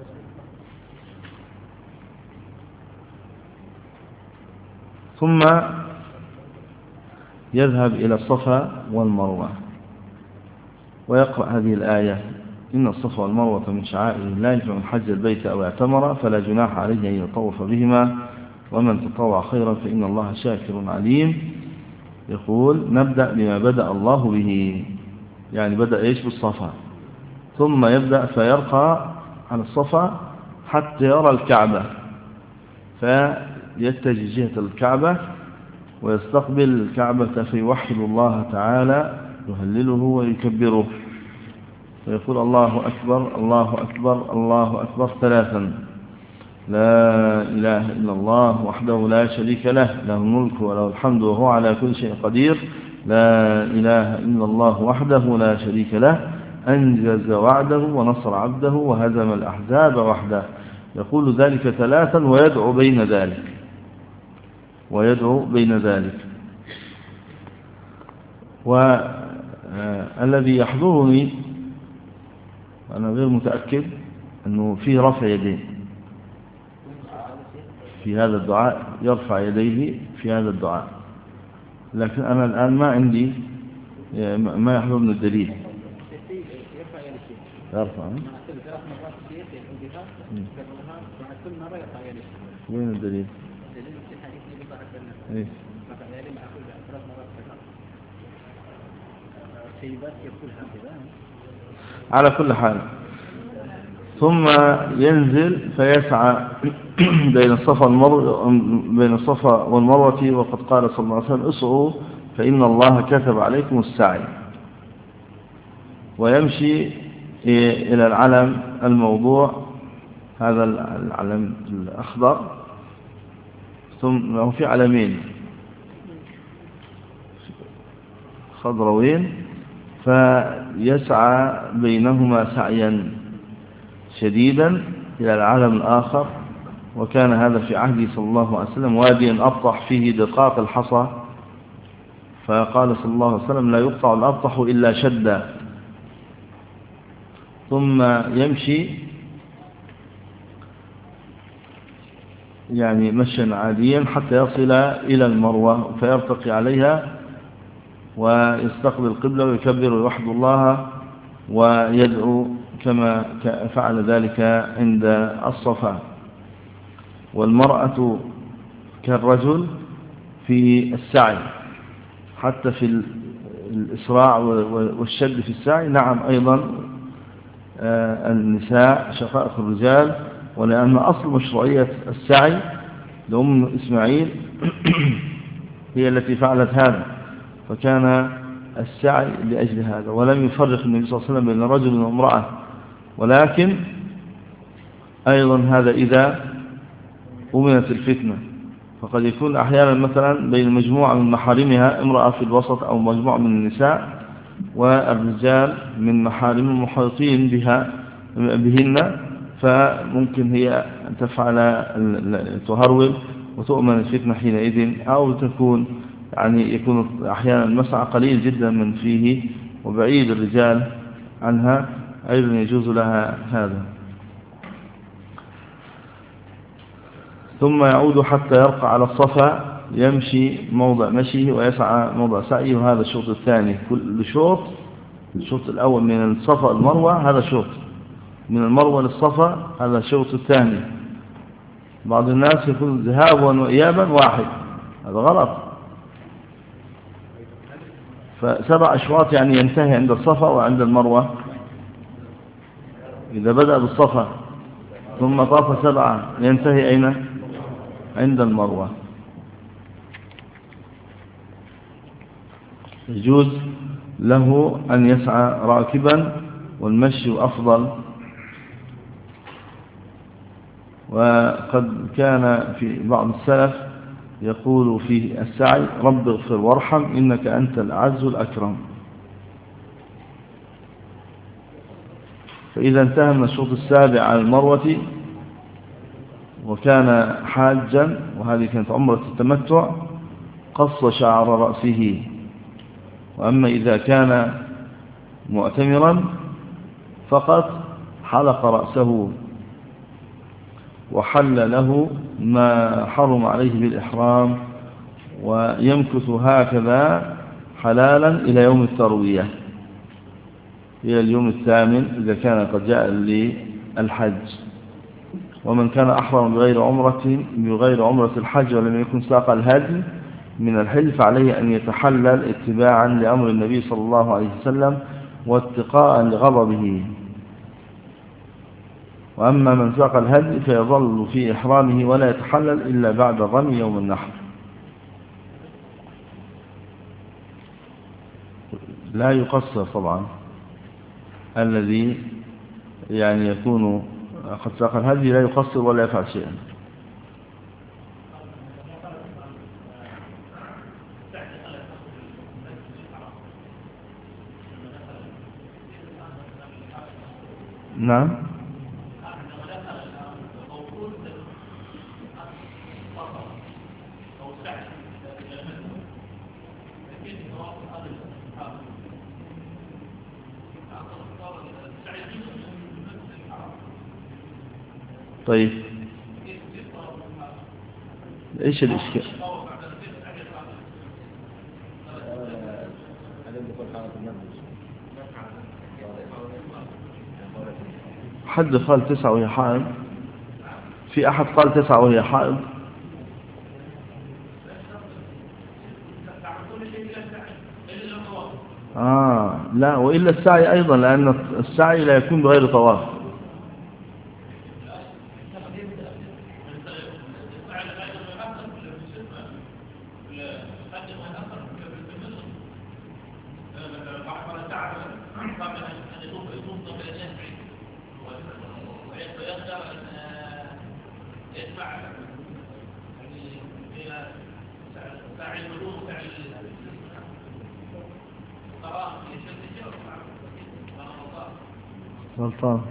ثم يذهب إلى الصفا والمروة ويقرأ هذه الآية: إن الصفا والمروة من شعائر الله فمن حج البيت أو اعتمر فلا جناح عليه أن يطوف بهما ومن تطوع خيرا فإن الله شاكر عليم. يقول: نبدأ بما بدأ الله به، يعني بدأ إيش؟ بالصفا، ثم يبدأ فيرقى على الصفا حتى يرى الكعبة، فيتجه جهة الكعبة ويستقبل الكعبة فيوحد الله تعالى، يهلله ويكبره، فيقول: الله أكبر الله أكبر الله أكبر ثلاثا: لا إله إلا الله وحده لا شريك له، له الملك وله الحمد وهو على كل شيء قدير، لا إله إلا الله وحده لا شريك له، أنجز وعده ونصر عبده وهزم الأحزاب وحده. يقول ذلك ثلاثا ويدعو بين ذلك ويدعو بين ذلك والذي يحضرني أنا غير متأكد أنه فيه رفع يدين في هذا الدعاء، يرفع يديه في هذا الدعاء، لكن أنا الآن ما عندي ما يحضرني الدليل. يرفع وين الدليل؟ ايه على كل حال. ثم ينزل فيسعى بين الصفا والمروة بين الصفا والمروة، وقد قال صلى الله عليه وسلم: اسعوا فإن الله كتب عليكم السعي. ويمشي إلى العلم الموضوع، هذا العلم الأخضر، ثم هو في علمين خضروين، فيسعى بينهما سعيا شديدا إلى العالم الآخر. وكان هذا في عهده صلى الله عليه وسلم واديا أبطح فيه دقاق الحصى، فقال صلى الله عليه وسلم: لا يقطع الأبطح إلا شدا. ثم يمشي يعني مشيا عاديا حتى يصل إلى المروة فيرتقي عليها ويستقبل القبلة ويكبر ويوحد الله ويدعو كما فعل ذلك عند الصفا. والمرأة كالرجل في السعي، حتى في الإسراع والشد في السعي. نعم، أيضا النساء شقائق الرجال، ولأن أصل مشروعية السعي لأم إسماعيل هي التي فعلت هذا، فكان السعي لأجل هذا، ولم يفرق النبي صلى الله عليه وسلم بين رجل وامرأة. ولكن أيضا هذا إذا أمنت الفتنة، فقد يكون أحيانا مثلا بين مجموعة من محارمها امرأة في الوسط أو مجموعة من النساء، والرجال من محارم المحيطين بها بهن، فممكن هي أن تفعل تهرول وتؤمن الفتنة حينئذ، أو تكون يعني يكون أحيانا المسعى قليل جدا من فيه وبعيد الرجال عنها، أيضا يجوز لها هذا. ثم يعود حتى يرقى على الصفا، يمشي موضع مشيه ويسعى موضع سعيه، وهذا الشوط الثاني. كل شوط، الشوط الأول من الصفا المروة هذا شوط، من المروة للصفا هذا الشوط الثاني. بعض الناس يكون ذهابا وإيابا واحد، هذا غلط. فسبع أشواط يعني ينتهي عند الصفا وعند المروة. إذا بدأ بالصفا ثم طاف سبعة ينتهي أين؟ عند المروة. يجوز له أن يسعى راكبا، والمشي أفضل. وقد كان في بعض السلف يقول في السعي: رب اغفر وارحم إنك أنت الأعز الأكرم. فإذا انتهى من الشوط السابع على المروة وكان حاجا، وهذه كانت عمرة التمتع، قص شعر رأسه. وأما إذا كان معتمرا فقط حلق رأسه وحل له ما حرم عليه بالإحرام، ويمكث هكذا حلالا إلى يوم التروية. إلى اليوم الثامن إذا كان قد جاء للحج. ومن كان أحرم بغير عمرة بغير عمرة الحج ولم يكن ساق الهدي من الحل فعليه أن يتحلل اتباعا لأمر النبي صلى الله عليه وسلم واتقاء لغضبه. وأما من ساق الهدي فيظل في إحرامه ولا يتحلل إلا بعد الرمي يوم النحر. لا يقصر طبعا الذي يعني يكون قد ساق الهدي، لا يقصر ولا يفعل شيئا. نعم. طيب ايش الاشكال؟ حد قال تسعة وهي حائض؟ في احد قال تسعة وهي حائض؟ آه لا، وإلا السعي أيضا، لأن السعي لا يكون بغير طواف. غلطان.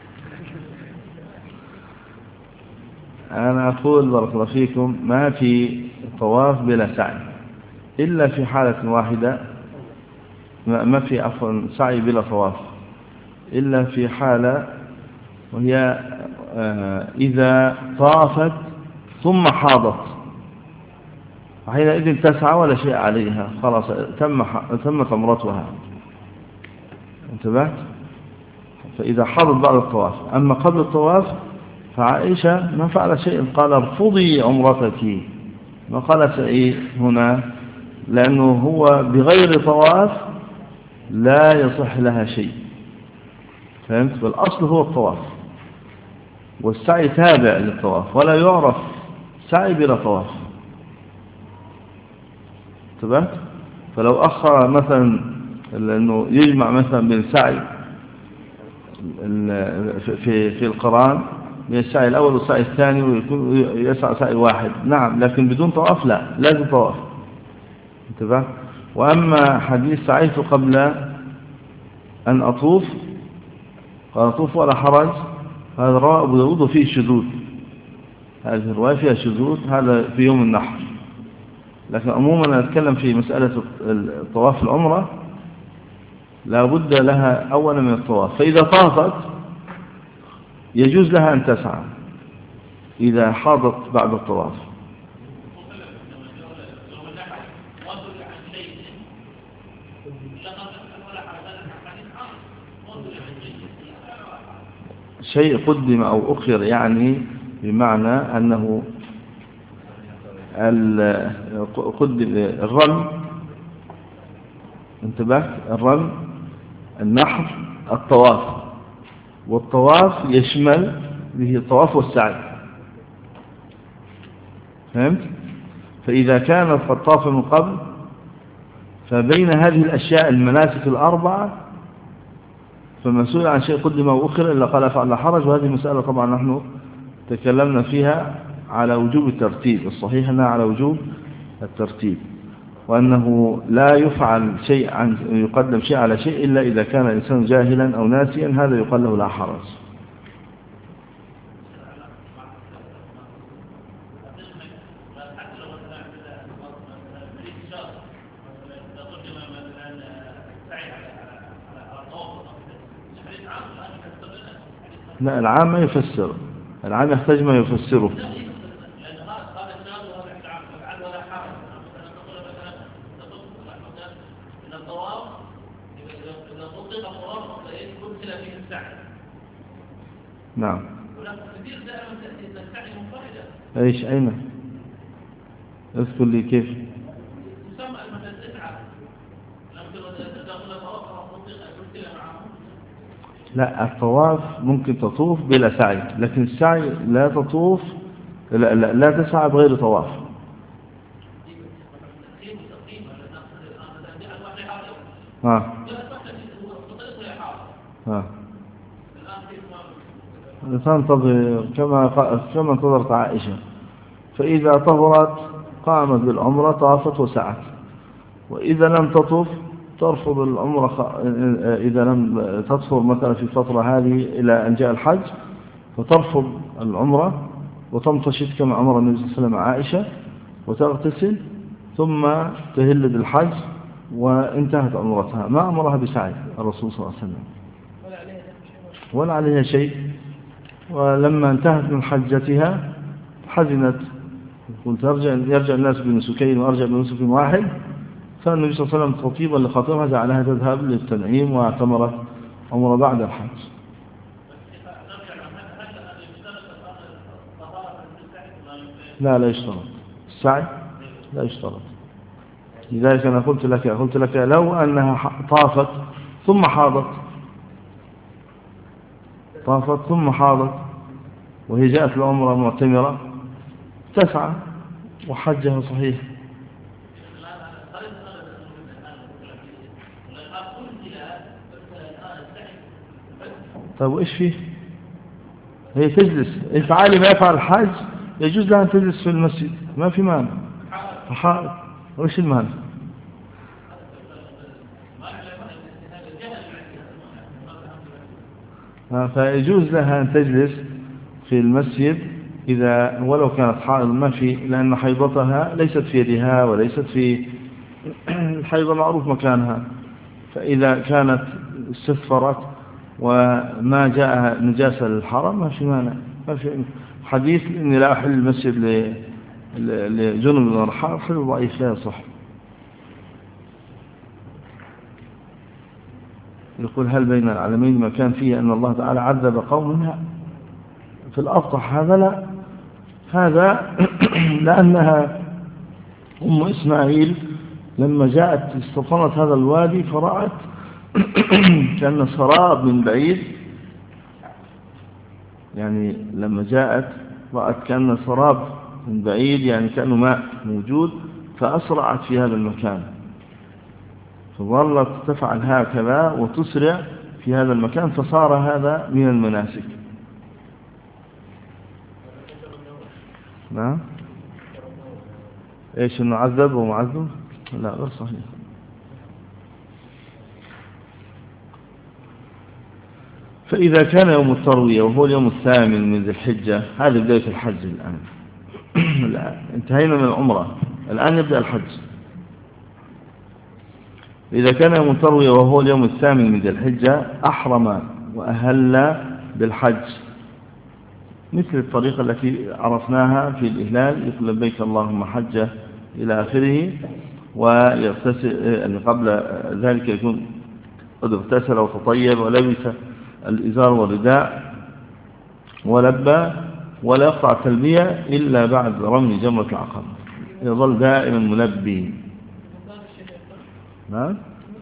أنا أقول بارك الله فيكم ما في طواف بلا سعي إلا في حالة واحدة، ما في عفوا سعي بلا طواف إلا في حالة وهي إذا طافت ثم حاضت، حينئذ تسعى ولا شيء عليها، خلاص تم تم تمرتها. انتبهت؟ فإذا حاضت بعد الطواف. أما قبل الطواف فعائشة ما فعل شيء، قال ارفضي عمرتك، ما قالت إيه هنا، لأنه هو بغير طواف لا يصح لها شيء. فهمت؟ والأصل هو الطواف، والسعي تابع للطواف، ولا يعرف سعي بلا طواف. انتبهت؟ فلو أخر مثلا لأنه يجمع مثلا بين سعي في في القران بين السعي الأول والسعي الثاني ويكون يسعى سعي واحد، نعم، لكن بدون طواف لا، لازم طواف. انتبه. وأما حديث سعيت قبل أن أطوف قال أطوف ولا حرج، هذا رواه أبو داود وفيه شذوذ، هذه الرواية فيها شذوذ، هذا في يوم النحر. لكن عموما نتكلم في مسألة الطواف العمرة لا بد لها أولا من الطواف، فإذا طافت يجوز لها أن تسعى إذا حاضت بعد الطواف. شيء قدم أو أخر يعني بمعنى أنه قدم الرمي، انتبهت، الرمي، النحر، الطواف، والطواف يشمل به الطواف والسعي. فهمت؟ فإذا كانت قد طاف من قبل فبين هذه الأشياء المناسك الأربعة فمسؤول عن شيء قدم وأخر إلا قال فعل حرج. وهذه مسألة طبعا نحن تكلمنا فيها على وجوب الترتيب، الصحيح أنها على وجوب الترتيب، وأنه لا يفعل شيء عن يقدم شيء على شيء إلا إذا كان الإنسان جاهلا أو ناسيا، هذا يقال له لا حرج. لا، العام ما يفسر، العام يحتاج ما يفسره. إذا طبق الطواف أدخل فيه السعي. نعم. ولكن كثير دائما تأتي السعي منفردا. ايش اين؟ اذكر لي كيف. يسمى المثل تسعة. لكن إذا دخل الطواف طبق أدخل معه. لا، الطواف ممكن تطوف بلا سعي، لكن السعي لا تطوف لا, لا, لا تسعى بغير طواف. ها ها تنتظر كما كما انتظرت عائشة، فإذا طهرت قامت بالعمرة طافت وسعت، وإذا لم تطف ترفض العمرة إذا لم تطهر مثلا في الفترة هذه إلى أن جاء الحج، فترفض العمرة وتمتشط كما أمر النبي صلى الله عليه وسلم عائشة وتغتسل ثم تهل بالحج وانتهت عمرتها، ما أمرها بسعي الرسول صلى الله عليه وسلم ولا عليها شيء. ولما انتهت من حجتها حزنت، قلت يرجع, يرجع الناس بنسكين وأرجع بنسك واحد، فالنبي صلى الله عليه وسلم خطيبا لخاطرها جعلها تذهب للتنعيم واعتمرت عمره بعد الحج. لا لا يشترط السعي، لا يشترط. لذلك أنا قلت لك قلت لك لو أنها طافت ثم حاضت طافت ثم حاضت وهي جاءت العمرة معتمرة تسعى وحجها صحيح. طيب وإيش فيه؟ هي تجلس، افعالي ما يفعل الحاج يجوز لها أن تجلس في المسجد، ما في مانع. حائط وإيش المانع؟ فيجوز لها أن تجلس في المسجد إذا ولو كانت حائض، ما في، لأن حيضتها ليست في يدها وليست في الحيضة معروف مكانها، فإذا كانت استثفرت وما جاءها نجاسة للحرم ما في مانع. ما في حديث إني لا أحل المسجد لجنب من الحرم حديث ضعيف لا يصح. يقول هل بين العالمين ما كان فيه أن الله تعالى عذب قومها؟ في الأفضح هذا لا، هذا لأنها أم إسماعيل لما جاءت استطنت هذا الوادي فرأت كأن سراب من بعيد، يعني لما جاءت رأت كأن سراب من بعيد يعني كأنه ماء موجود، فأسرعت في هذا المكان، فظلت تفعل هكذا وتسرع في هذا المكان، فصار هذا من المناسك. نعم. ايش انه عذب ومعذب؟ لا غير صحيح. فإذا كان يوم التروية وهو اليوم الثامن من ذي الحجة، هذه بداية الحج الآن. انتهينا من العمرة، الآن يبدأ الحج. إذا كان يوم التروية وهو اليوم الثامن من ذي الحجة أحرم وأهل بالحج، مثل الطريقة التي عرفناها في الإهلال، يقول لبيك اللهم حجة إلى آخره، ويغتسل قبل ذلك يكون قد اغتسل وتطيب ولبس الإزار والرداء ولبى، ولا يقطع التلبية إلا بعد رمي جمرة العقبة، يظل دائما ملبي. نعم.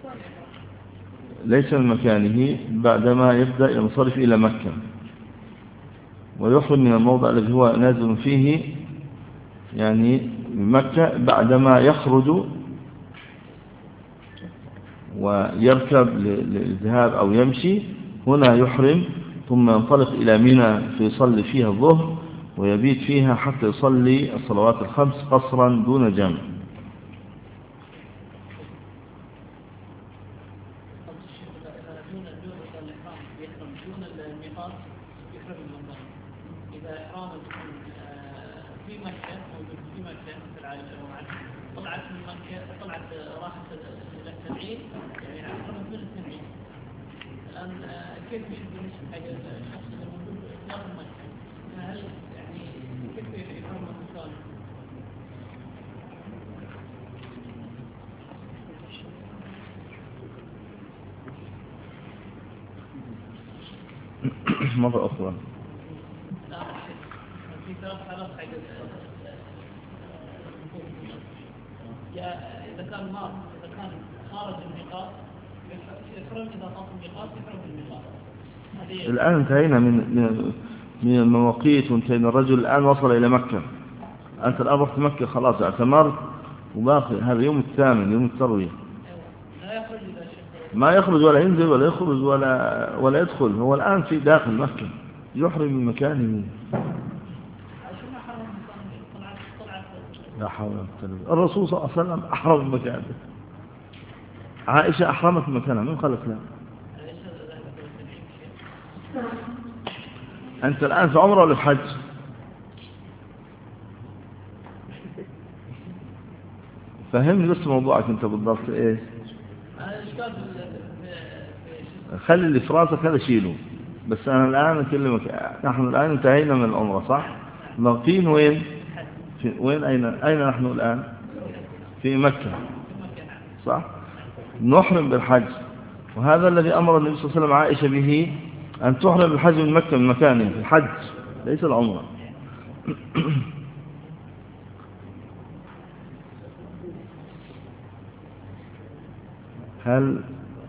ليس من مكانه بعدما يبدأ ينصرف إلى مكة، ويخرج من الموضع الذي هو نازل فيه يعني من مكة بعدما يخرج ويركب للذهاب أو يمشي، هنا يحرم ثم ينطلق إلى منى فيصلي فيها الظهر ويبيت فيها حتى يصلي الصلوات الخمس قصرا دون جمع. مرة أخرى. في ثلاث حالات حق إذا كان مار إذا كان خارج الميقات يحرم، إذا خاص الميقات يحرم الميقات. الآن انتهينا من من من المواقيت، وانتهينا. الرجل الآن وصل إلى مكة، أنت الآن رحت مكة خلاص اعتمرت، وباقي هذا يوم الثامن يوم التروية. لا يخرج إذا شيخ، ما يخرج ولا ينزل ولا يخرج ولا ولا يدخل، هو الآن في داخل مكة يحرم من مكانه. لا حول ولا قوة إلا بالله. الرسول صلى الله عليه وسلم أحرم من مكانه، عائشة أحرمت من مكانها، من قالت لا؟ أنت الآن في عمره ولا في حج؟ فهمني بس موضوعك أنت بالضبط إيه؟ خلي اللي في راسك هذا شيله، بس أنا الآن أكلمك. نحن الآن انتهينا من العمرة صح؟ باقين وين؟ في وين؟ أين أين نحن الآن؟ في مكة صح؟ نحرم بالحج، وهذا الذي أمر النبي صلى الله عليه وسلم عائشة به، أن تحرم بالحج من مكة من مكانه في الحج ليس العمرة. هل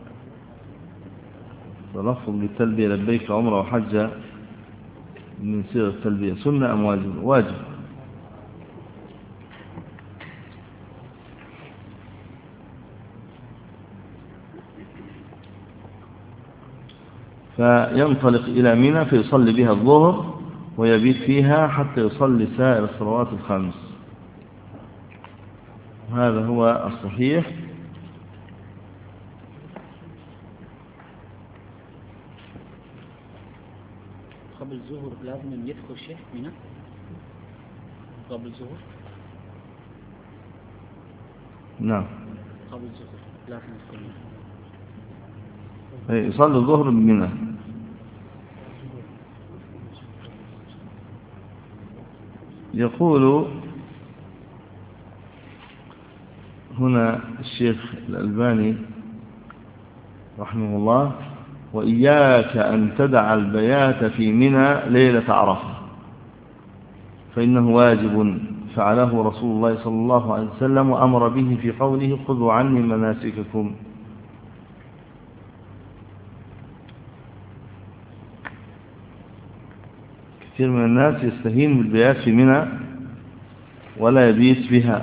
تلفظ بالتلبية لبيك عمرة وحجة من صيغ التلبية سنة أم واجب؟ واجب. فينطلق إلى منى فيصلي بها الظهر ويبيت فيها حتى يصلي سائر الصلوات الخمس، هذا هو الصحيح. قبل الظهر لازم يدخل شيء منى قبل الظهر. نعم قبل الظهر لازم يدخل منى، يصلي الظهر بمنى. يقول هنا الشيخ الألباني رحمه الله: وإياك أن تدع البيات في منى ليلة عرفة، فإنه واجب فعله رسول الله صلى الله عليه وسلم وأمر به في قوله: خذوا عني مناسككم. كثير من الناس يستهين بالبيات في منى ولا يبيت بها.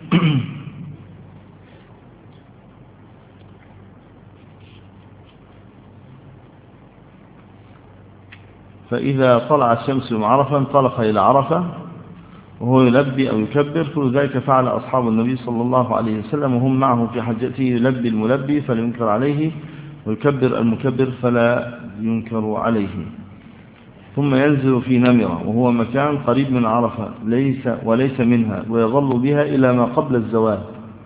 فإذا طلع الشمس يوم عرفة انطلق إلى عرفة وهو يلبي أو يكبر، كل ذلك فعل أصحاب النبي صلى الله عليه وسلم وهم معه في حجته، يلبي الملبي فلا ينكر عليه، ويكبر المكبر فلا ينكر عليه. ثم ينزل في نمرة وهو مكان قريب من عرفة ليس وليس منها، ويظل بها إلى ما قبل الزوال.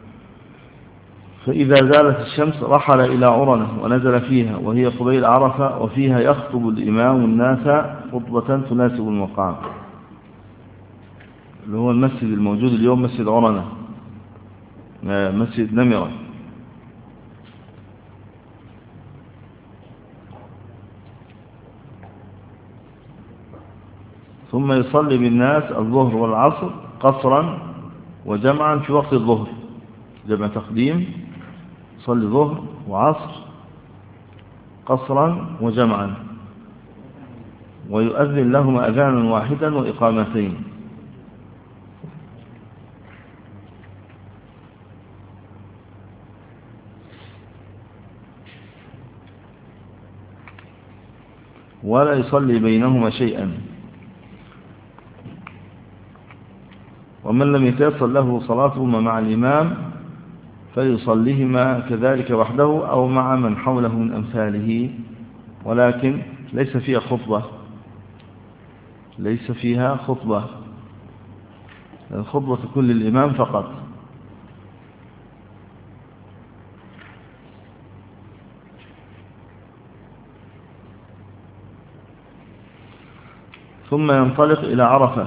فإذا زالت الشمس رحل إلى عرنة ونزل فيها وهي قبيل عرفة، وفيها يخطب الإمام الناس خطبة تناسب المقام، اللي هو المسجد الموجود اليوم مسجد عرنة، مسجد نمرة. ثم يصلي بالناس الظهر والعصر قصرا وجمعا في وقت الظهر، جمع تقديم، يصلي ظهر وعصر قصرا وجمعا، ويؤذن لهما أذانا واحدا وإقامتين. ولا يصلي بينهما شيئا. ومن لم يتيسر له صلاتهما مع الإمام فيصليهما كذلك وحده أو مع من حوله من أمثاله، ولكن ليس فيها خطبة، ليس فيها خطبة، الخطبة تكون للإمام فقط. ثم ينطلق إلى عرفة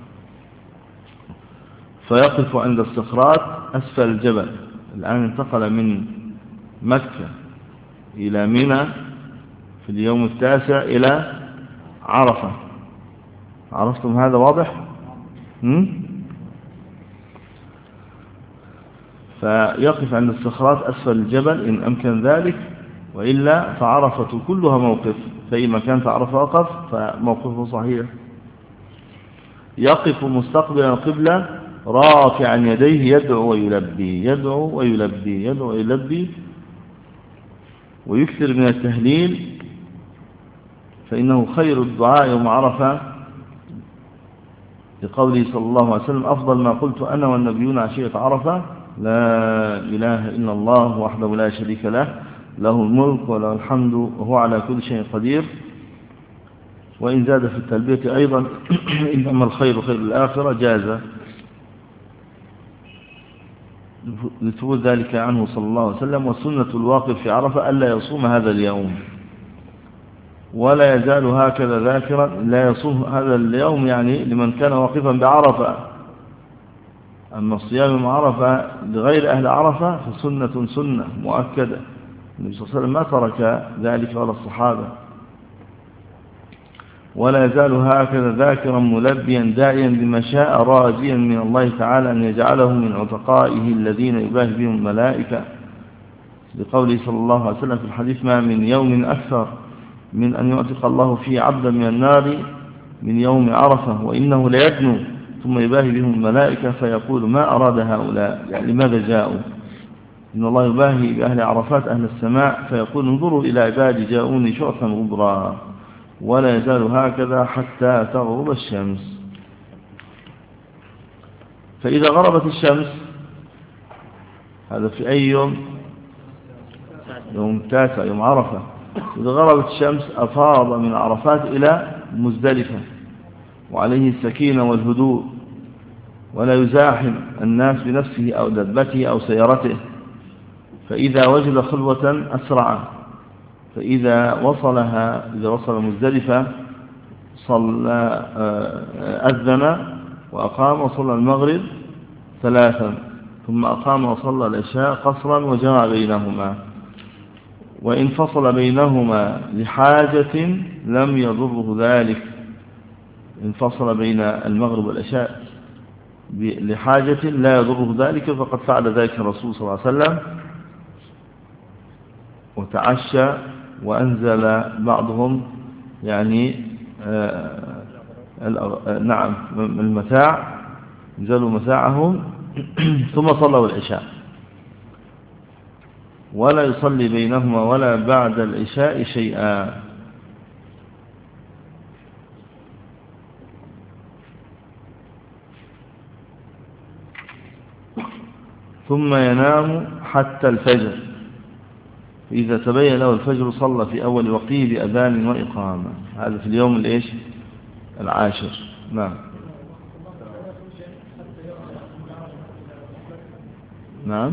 فيقف عند الصخرات أسفل الجبل. الآن انتقل من مكة إلى منى في اليوم التاسع إلى عرفة. عرفتم هذا واضح؟ هم؟ فيقف عند الصخرات أسفل الجبل إن أمكن ذلك، وإلا فعرفة كلها موقف، فأي مكان تعرف وقف فموقفه صحيح. يقف مستقبلا القبلة رافعا يديه يدعو ويلبي يدعو ويلبي يدعو ويلبي، ويكثر من التهليل، فإنه خير الدعاء يوم عرفة، لقوله صلى الله عليه وسلم: أفضل ما قلت أنا والنبيون عشية عرفة لا إله إلا الله وحده لا شريك له، له الملك وله الحمد وهو على كل شيء قدير. وإن زاد في التلبية أيضا: إنما الخير خير الآخرة، جاز لثبوت ذلك عنه صلى الله عليه وسلم. وسنة الواقف في عرفة ألا يصوم هذا اليوم ولا يزال هكذا ذاكرا، لا يصوم هذا اليوم يعني لمن كان واقفا بعرفة. أما الصيام مع عرفة لغير أهل عرفة فسنة سنة مؤكدة، النبي صلى الله عليه وسلم ما ترك ذلك ولا الصحابة. ولا يزال هكذا ذاكرا ملبيا داعيا بما شاء راجيا من الله تعالى أن يجعله من عتقائه الذين يباهي بهم الملائكة، لقوله صلى الله عليه وسلم في الحديث: ما من يوم أكثر من أن يعتق الله فيه عبدا من النار من يوم عرفة، وإنه ليدنو ثم يباهي بهم الملائكة فيقول: ما أراد هؤلاء؟ يعني لماذا جاءوا؟ إن الله يباهي بأهل عرفات أهل السماء فيقول: انظروا إلى عبادي جاءوني شعثا غبرا. ولا يزال هكذا حتى تغرب الشمس. فإذا غربت الشمس، هذا في أي يوم؟ يوم تاسع، يوم عرفة. إذا غربت الشمس أفاض من عرفات إلى مزدلفة، وعليه السكينة والهدوء، ولا يزاحم الناس بنفسه أو دبته أو سيارته، فإذا وجد خلوة أسرع. فإذا وصلها إذا وصل مزدلفة صلى أذن وأقام وصلى المغرب ثلاثا، ثم أقام وصلى العشاء قصرا وجمع بينهما. وإن فصل بينهما لحاجة لم يضره ذلك. إن فصل بين المغرب والعشاء لحاجة لا يضره ذلك فقد فعل ذلك الرسول صلى الله عليه وسلم، وتعشى وأنزل بعضهم يعني آه نعم المتاع، نزلوا متاعهم ثم صلوا العشاء، ولا يصلي بينهما ولا بعد العشاء شيئا. ثم ينام حتى الفجر، إذا تبين له الفجر صلى في أول وقته بأذان وإقامة. هذا في اليوم الإيش؟ العاشر. نعم نعم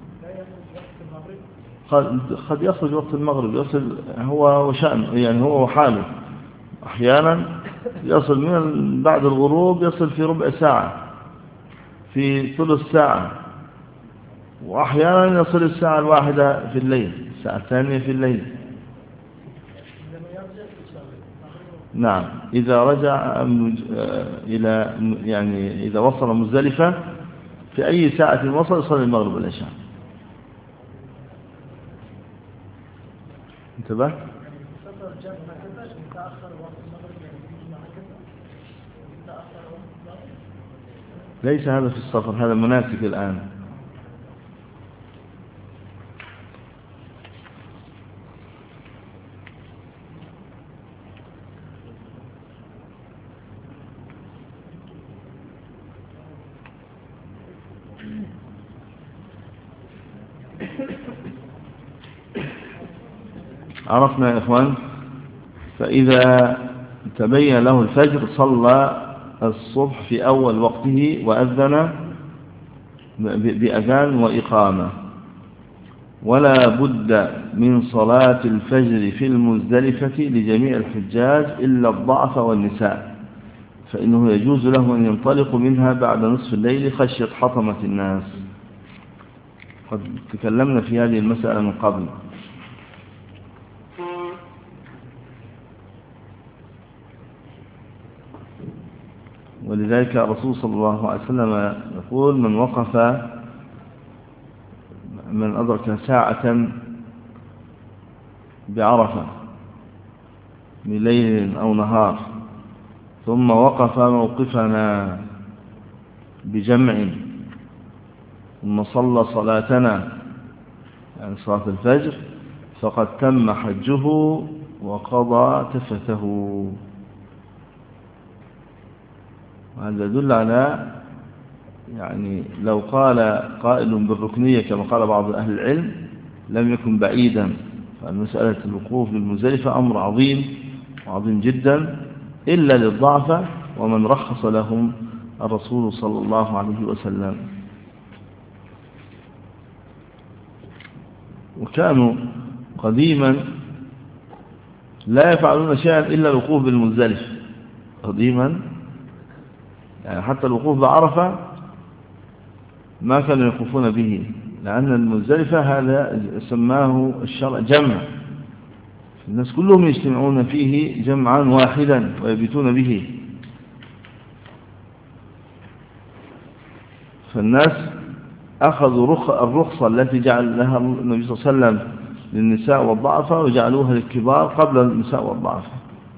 قد يخرج وقت المغرب، يصل هو وشأن يعني هو وحاله. أحيانا يصل من بعد الغروب يصل في ربع ساعة، في ثلث ساعة، وأحيانا يصل الساعة الواحدة في الليل، الساعة الثانية في الليل. نعم إذا رجع إلى يعني إذا وصل مزدلفة في أي ساعة وصل يصلي المغرب والعشاء. انتبه. ليس هذا في السفر، هذا مناسك الآن. عرفنا يا إخوان. فإذا تبين له الفجر صلى الصبح في أول وقته وأذن بأذان وإقامة. ولا بد من صلاة الفجر في المزدلفة لجميع الحجاج إلا الضعف والنساء، فإنه يجوز له أن ينطلق منها بعد نصف الليل خشية حطمة الناس. قد تكلمنا في هذه المسألة من قبل. ولذلك الرسول صلى الله عليه وسلم يقول من وقف من أدرك ساعة بعرفة من ليل أو نهار ثم وقف موقفنا بجمع ثم صلى صلاتنا يعني صلاة الفجر فقد تم حجه وقضى تفته. وهذا يدل على يعني لو قال قائل بالركنية كما قال بعض أهل العلم لم يكن بعيدا، فالمسألة الوقوف بالمزدلفة أمر عظيم وعظيم جدا إلا للضعف ومن رخص لهم الرسول صلى الله عليه وسلم. وكانوا قديما لا يفعلون شيئا إلا الوقوف بالمزدلفة قديما، يعني حتى الوقوف بعرفة ما كانوا يقوفون به، لأن المزدلفة هذا سماه الشرع جمع، الناس كلهم يجتمعون فيه جمعا واحدا ويبيتون به. فالناس أخذوا الرخصة التي جعل لها النبي صلى الله عليه وسلم للنساء والضعفة وجعلوها للكبار قبل النساء والضعفة.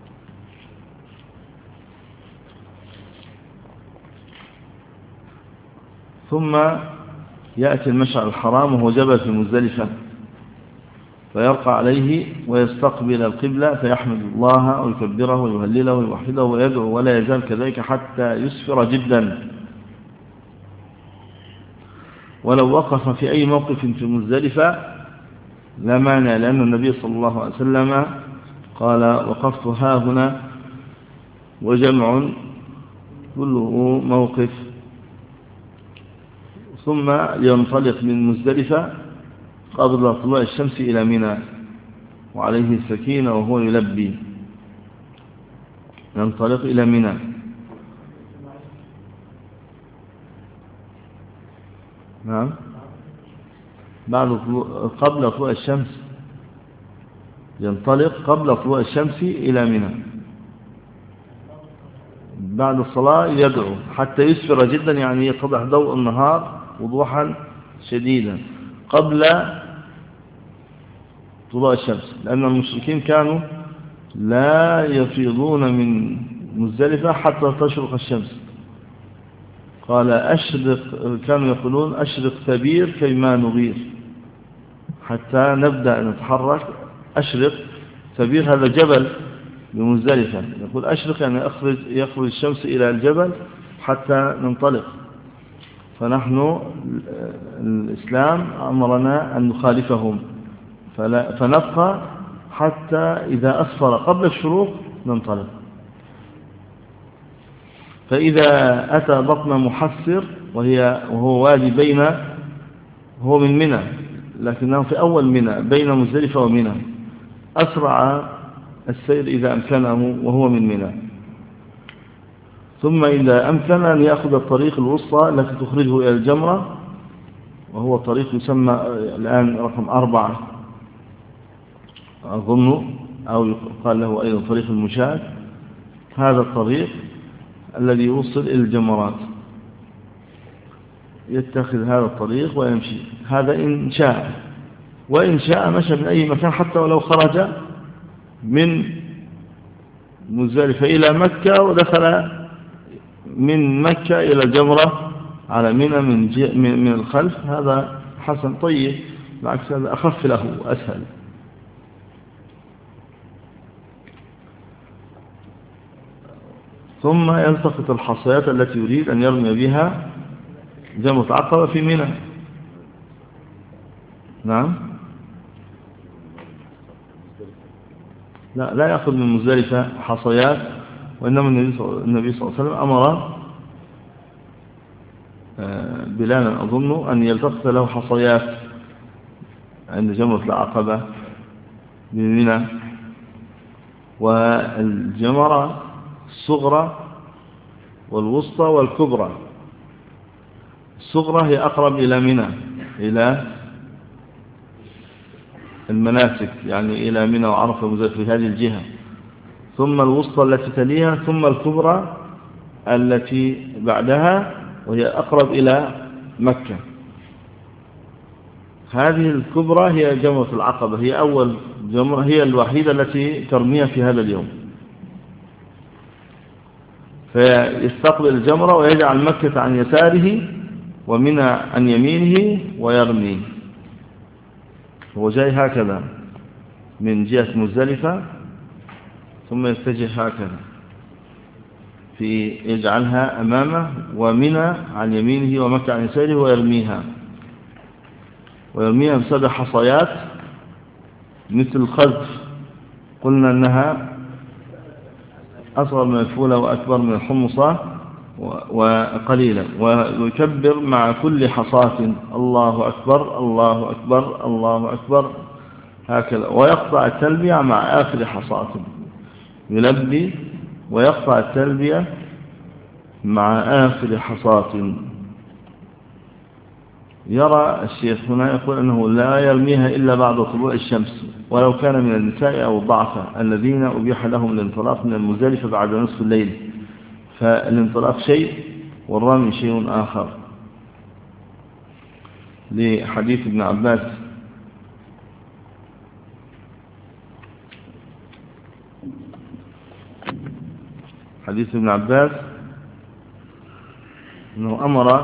ثم يأتي المشعر الحرام وهو جبل في مزدلفة فيرقى عليه ويستقبل القبلة فيحمد الله ويكبره ويهلله ويوحده ويدعو ولا يزال كذلك حتى يسفر جدا. ولو وقف في أي موقف في مزدلفة لا مانع، لأن النبي صلى الله عليه وسلم قال وقفت ها هنا وجمع كله موقف، ثم ينطلق من مزدلفة قبل طلوع الشمس إلى منى وعليه السكينة وهو يلبي، ينطلق إلى منى. نعم بعد قبل طلوع الشمس، ينطلق قبل طلوع الشمس إلى منى، بعد الصلاة يدعو حتى يسفر جدا، يعني يتضح ضوء النهار وضوحا شديدا قبل طلوع الشمس، لأن المشركين كانوا لا يفيضون من مزدلفة حتى تشرق الشمس. قال أشرق، كانوا يقولون أشرق ثبير كيما نغير، حتى نبدأ نتحرك. أشرق ثبير هذا جبل بمزدلفة، يقول أشرق يعني أخرج يخرج الشمس إلى الجبل حتى ننطلق. فنحن الإسلام أمرنا أن نخالفهم فنبقى حتى إذا أسفر قبل الشروق ننطلق. فإذا أتى بطن محسر وهي وهو وادي بين، هو من منى لكنه في أول منى بين مزدلفة ومنى، أسرع السير إذا أمكنه وهو من منى، ثم إذا أمكن أن يأخذ الطريق الوسطى التي تخرجه إلى الجمرة، وهو طريق يسمى الآن رقم أربعة أظن، أو يقال له أيضا طريق المشاة. هذا الطريق الذي يوصل إلى الجمرات يتخذ هذا الطريق ويمشي، هذا إن شاء، وإن شاء مشى من أي مكان حتى ولو خرج من مزدلفة إلى مكة ودخل من مكة إلى الجمرة على منى من, من الخلف، هذا حسن طيب، بالعكس هذا أخف له وأسهل. ثم يلتقط الحصيات التي يريد أن يرمي بها جمرة عقبة في منى. نعم لا لا يأخذ من مزدلفة حصيات، وإنما النبي صلى الله عليه وسلم أمر بلالا أظن أن يلتقط له حصيات عند جمرة العقبة بمنى. والجمرة الصغرى والوسطى والكبرى، الصغرى هي أقرب إلى منى، إلى المناسك يعني إلى منى وعرفة ومزدلفة في هذه الجهة، ثم الوسطى التي تليها، ثم الكبرى التي بعدها وهي أقرب إلى مكة. هذه الكبرى هي جمرة العقبة، هي أول جمرة، هي الوحيدة التي ترميها في هذا اليوم. فيستقبل الجمرة ويجعل مكة عن يساره ومنى عن يمينه ويرمي. هو جاي هكذا من جهة مزدلفة ثم يتجه هكذا في يجعلها أمامه ومنى عن يمينه ومكة عن يساره ويرميها ويرميها بسبع حصيات مثل الخزف. قلنا أنها أصغر من الفولة وأكبر من الحمصة وقليلا، ويكبر مع كل حصاة الله أكبر الله أكبر الله أكبر هكذا، ويقطع التلبية مع آخر حصاة، يلبي ويقطع التلبية مع آخر حصاة. يرى الشيخ هنا يقول أنه لا يرميها إلا بعد طلوع الشمس، ولو كان من النساء أو الضعفاء الذين أبيح لهم الانطلاق من المزدلفة بعد نصف الليل، فالانطلاق شيء والرمي شيء آخر، لحديث ابن عباس حديث ابن عباس أنه أمر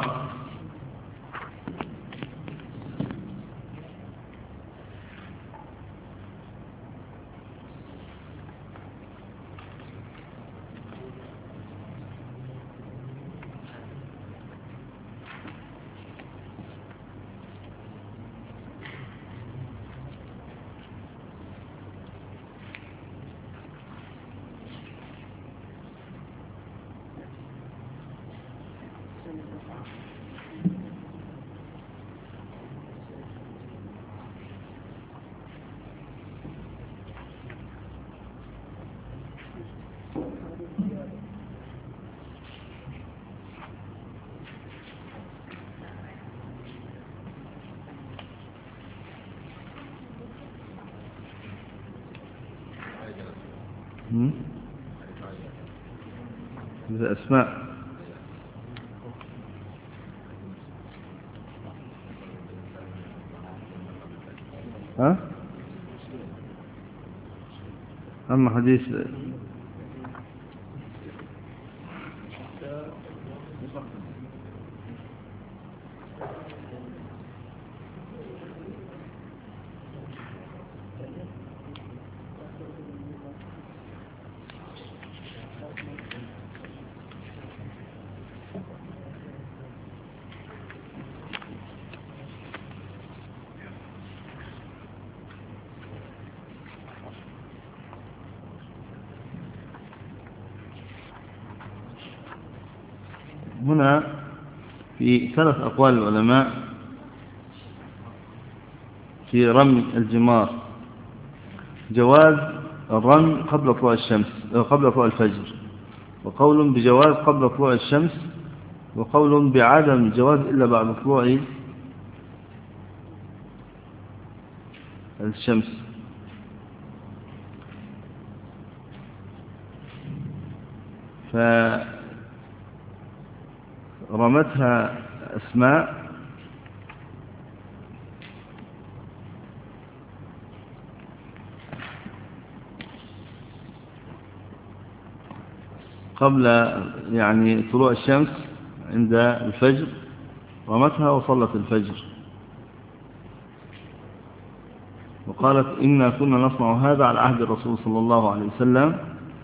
الأسماء. ها؟ أما حديث هنا في ثلاث أقوال العلماء في رمي الجمار: جواز الرمي قبل طلوع الشمس قبل طلوع الفجر، وقول بجواز قبل طلوع الشمس، وقول بعدم جواز إلا بعد طلوع الشمس. فرمتها أسماء قبل يعني طلوع الشمس عند الفجر، رمتها وصلت الفجر، وقالت إنا كنا نصنع هذا على عهد الرسول صلى الله عليه وسلم.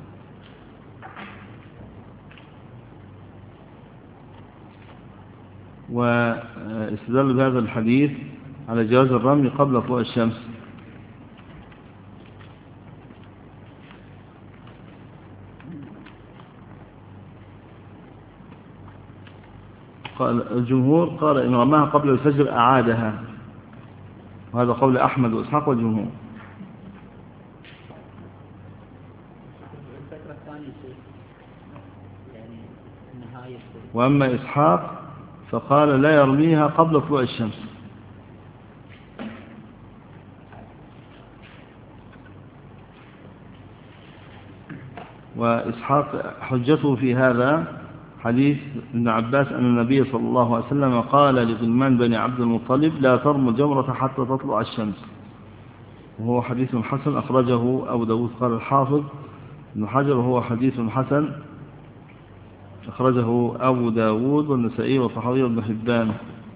واستدل بهذا الحديث على جواز الرمي قبل طلوع الشمس. قال الجمهور قال إن رماها قبل الفجر أعادها، وهذا قول أحمد وإسحاق والجمهور. وأما إسحاق فقال لا يرميها قبل طلوع الشمس. وإسحاق حجته في هذا حديث ابن عباس أن النبي صلى الله عليه وسلم قال لغلمان بني عبد المطلب لا ترموا جمرة حتى تطلع الشمس، وهو حديث حسن أخرجه أبو داود. قال الحافظ ابن حجر وهو حديث حسن أخرجه أبو داود والنسائي والطحاوي وابن حبان،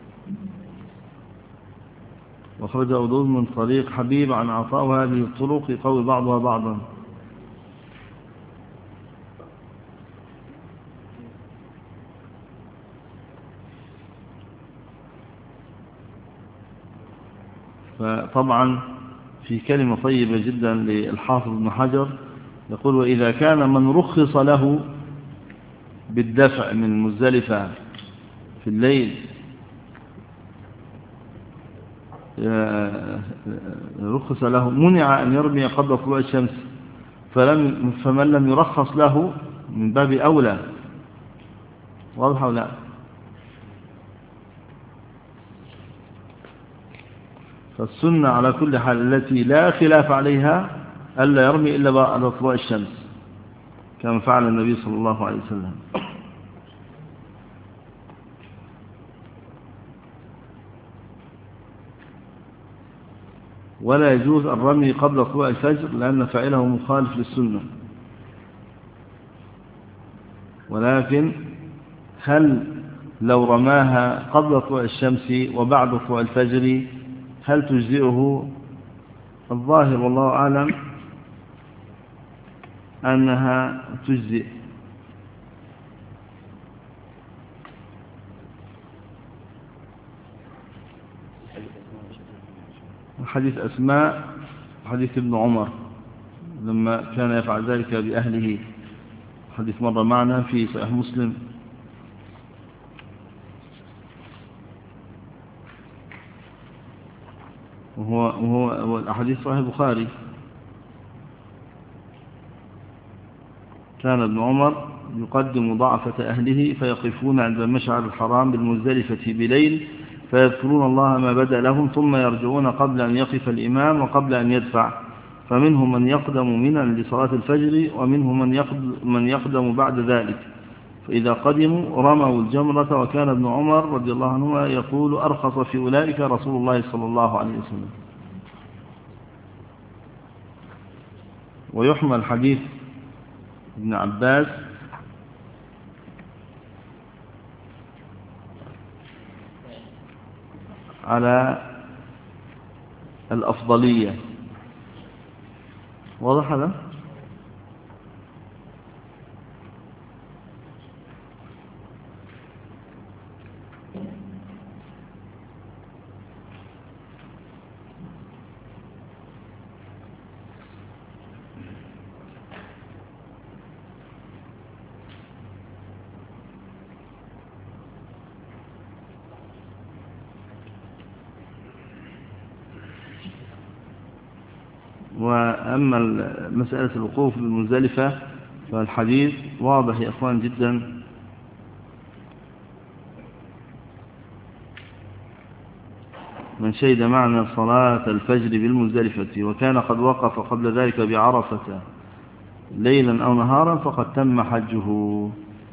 وأخرجه أبو داود من طريق حبيب عن عطاء، وهذه الطرق يقوي بعضها بعضا. فطبعا في كلمة طيبة جدا للحافظ ابن حجر يقول وإذا كان من رخص له بالدفع من مزدلفة في الليل رخص له منع أن يرمي قبل طلوع الشمس، فلم فمن لم يرخص له من باب أولى. واضح أو لا؟ فالسنة على كل حال التي لا خلاف عليها ألا يرمي إلا بعد طلوع الشمس كما فعل النبي صلى الله عليه وسلم. ولا يجوز الرمي قبل طلوع الفجر لأن فاعله مخالف للسنة. ولكن هل لو رماها قبل طلوع الشمس وبعد طلوع الفجر هل تجزئه؟ الظاهر والله أعلم أنها تجزئ. حديث أسماء حديث ابن عمر لما كان يفعل ذلك بأهله، حديث مرة معنا في صحيح مسلم. وهو, وهو الأحاديث صحيح البخاري. كان ابن عمر يقدم ضعفة أهله فيقفون عند المشعر الحرام بالمزدلفة بليل فيذكرون الله ما بدأ لهم ثم يرجعون قبل أن يقف الإمام وقبل أن يدفع، فمنهم من يقدم منى لصلاة الفجر ومنهم من يقدم, من يقدم بعد ذلك، فإذا قدموا رموا الجمرة. وكان ابن عمر رضي الله عنه يقول أرخص في أولئك رسول الله صلى الله عليه وسلم. ويحمل حديث ابن عباس على الأفضلية. واضح هذا؟ وأما مسألة الوقوف بالمزدلفة فالحديث واضح يا أخوان جدا. من شهد معنا صلاة الفجر بالمزدلفة وكان قد وقف قبل ذلك بعرفة ليلا أو نهارا فقد تم حجه.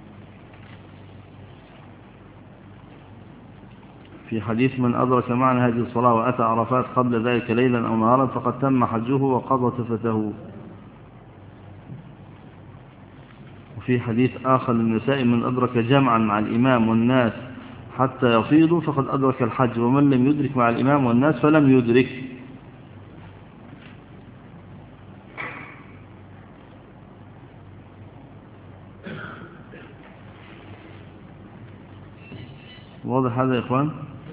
في حديث من أدرك معنا هذه الصلاة وأتى عرفات قبل ذلك ليلا أو نهارا فقد تم حجه وقضى تفته. وفي حديث آخر للنساء من أدرك جمعا مع الإمام والناس حتى يفيضوا فقد أدرك الحج، ومن لم يدرك مع الإمام والناس فلم يدرك. واضح هذا يا إخوان؟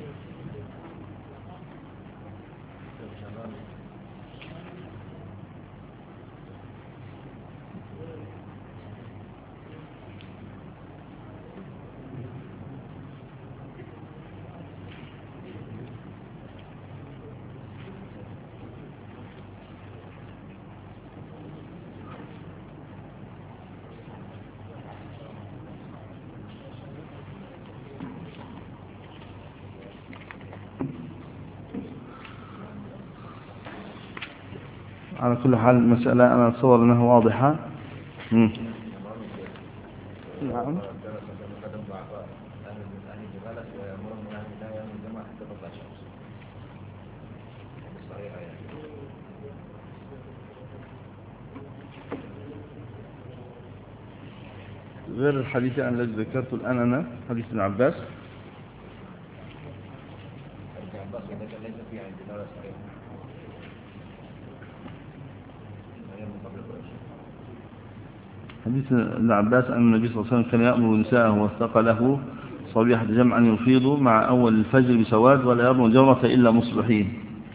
على كل حال المسألة أنا أتصور أنها واضحة. مم. نعم. غير الحديث الذي ذكرته الآن أنا، حديث ابن عباس. حديث ابن عباس أن النبي صلى الله عليه وسلم كان يأمر نساءه واستقى له صبيحة جمع أن يفيضوا مع أول الفجر بسواد ولا يرموا جمرة إلا مصبحين،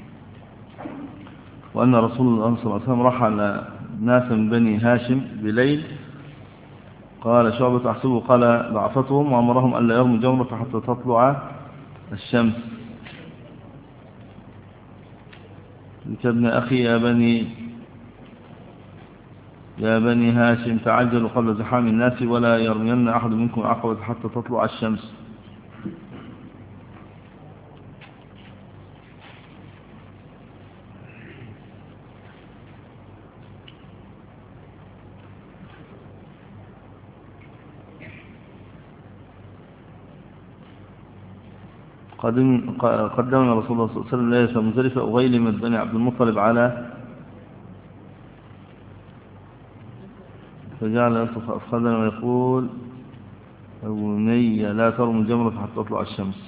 وأن رسول الله صلى الله عليه وسلم رحل ناسا من بني هاشم بليل، قال شعبة أحسبه قال ضعفتهم، وأمرهم أن لا يرموا جمرة حتى تطلع الشمس. ابن أخي يا بني يا بني هاشم تعجلوا قبل زحام الناس ولا يرمين أحد منكم عقبة حتى تطلع الشمس. قدمنا رسول الله صلى الله عليه وسلم ليلة مزدلفة أغيلمت بني عبد المطلب على فجعل يلطف أفخذنا ويقول بني لا ترموا الجمرة حتى تطلع الشمس.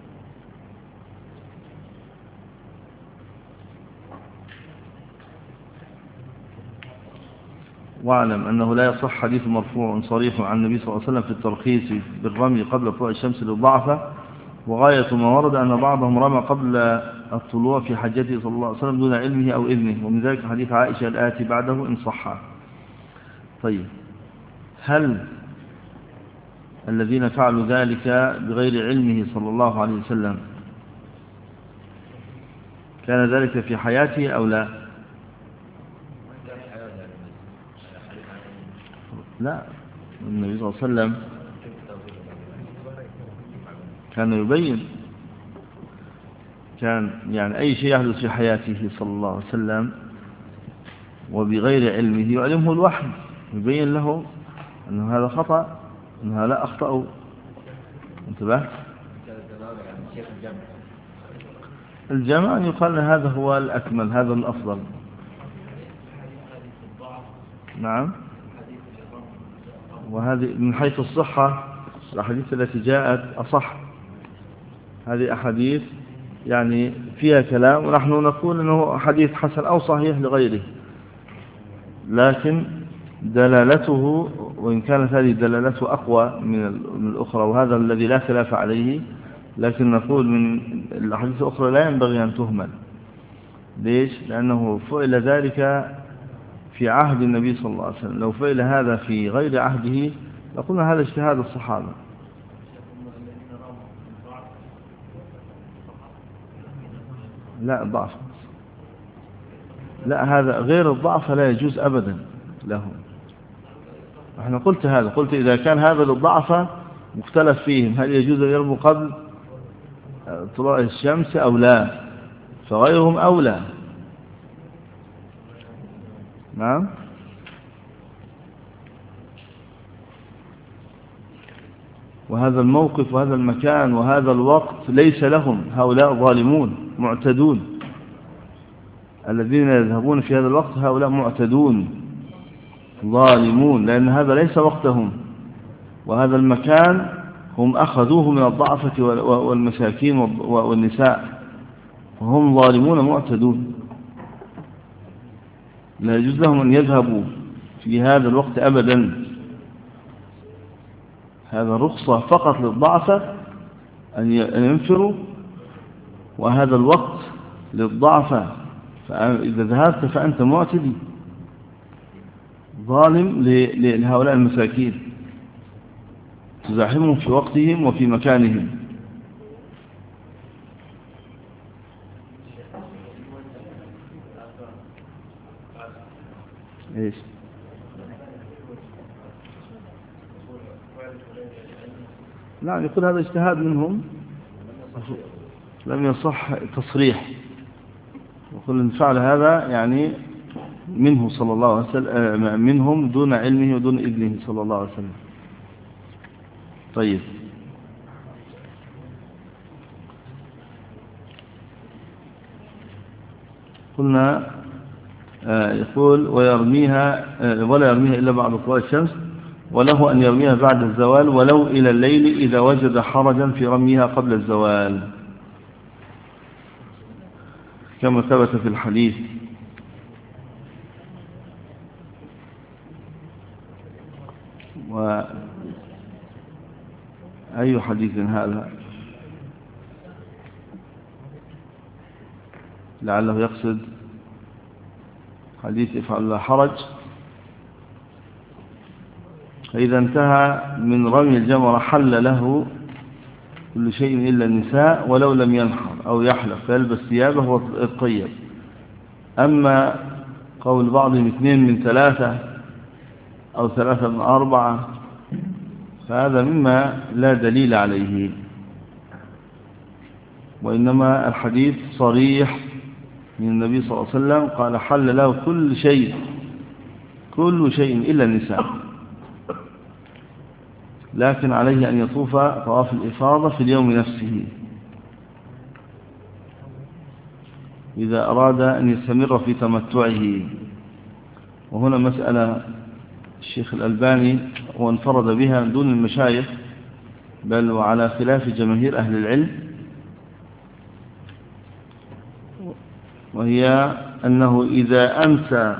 واعلم أنه لا يصح حديث مرفوع صريح عن النبي صلى الله عليه وسلم في الترخيص بالرمي قبل طلوع الشمس للضعفة، وغاية ما ورد أن بعضهم رمى قبل الطلوع في حجته صلى الله عليه وسلم دون علمه أو إذنه، ومن ذلك حديث عائشة الآتي بعده إن صح. طيب، هل الذين فعلوا ذلك بغير علمه صلى الله عليه وسلم كان ذلك في حياته أو لا؟ لا، النبي صلى الله عليه وسلم كان يبين، كان يعني أي شيء يحدث في حياته صلى الله عليه وسلم وبغير علمه يعلمه الوحي، يبين له أنه هذا خطأ، أنه لا أخطأ. انتبه، الجمع أن يقال هذا هو الأكمل، هذا الأفضل. نعم، وهذه من حيث الصحة الأحاديث التي جاءت أصح، هذه أحاديث يعني فيها كلام، ونحن نقول أنه حديث حسن أو صحيح لغيره، لكن دلالته وإن كانت هذه دلالته أقوى من الأخرى، وهذا الذي لا خلاف عليه، لكن نقول من الأحاديث الأخرى لا ينبغي أن تهمل. ليش؟ لأنه فعل ذلك في عهد النبي صلى الله عليه وسلم، لو فعل هذا في غير عهده لقلنا هذا اجتهاد الصحابة. لا، ضعف، لا، هذا غير الضعف لا يجوز أبدا له. احنا قلت هذا، قلت إذا كان هذا للضعف مختلف فيهم هل يجوز أن يرموا قبل طلوع الشمس أو لا، فغيرهم أولى. نعم، وهذا الموقف وهذا المكان وهذا الوقت ليس لهم، هؤلاء ظالمون معتدون، الذين يذهبون في هذا الوقت هؤلاء معتدون ظالمون، لأن هذا ليس وقتهم، وهذا المكان هم أخذوه من الضعفة والمساكين والنساء، وهم ظالمون معتدون، لا يجوز لهم أن يذهبوا في هذا الوقت أبدا. هذا رخصة فقط للضعفة أن ينفروا، وهذا الوقت للضعفة، فإذا ذهبت فأنت معتدي ظالم لهؤلاء المساكين، تزاحمهم في وقتهم وفي مكانهم. ايش؟ نعم، يقول هذا اجتهاد منهم، لم يصح تصريح، يقول ان فعل هذا يعني منه صلى الله عليه وسلم، منهم دون علمه ودون إذنه صلى الله عليه وسلم. طيب، قلنا آه يقول ويرميها آه ولا يرميها إلا بعد طلوع الشمس، وله أن يرميها بعد الزوال ولو إلى الليل إذا وجد حرجا في رميها قبل الزوال، كما ثبت في الحديث. وأي حديث هذا؟ لعله يقصد حديث افعل لا حرج. فإذا انتهى من رمي الجمرة حل له كل شيء إلا النساء ولو لم ينحر أو يحلق، فيلبس ثيابه والطيب. أما قول بعضهم اثنين من ثلاثة أو ثلاثة من أربعة فهذا مما لا دليل عليه، وإنما الحديث صريح من النبي صلى الله عليه وسلم قال حل له كل شيء كل شيء إلا النساء، لكن عليه أن يطوف طواف الإفاضة في اليوم نفسه إذا أراد أن يستمر في تمتعه. وهنا مسألة الشيخ الألباني وانفرد بها دون المشايخ، بل وعلى خلاف جماهير أهل العلم، وهي أنه إذا أمسى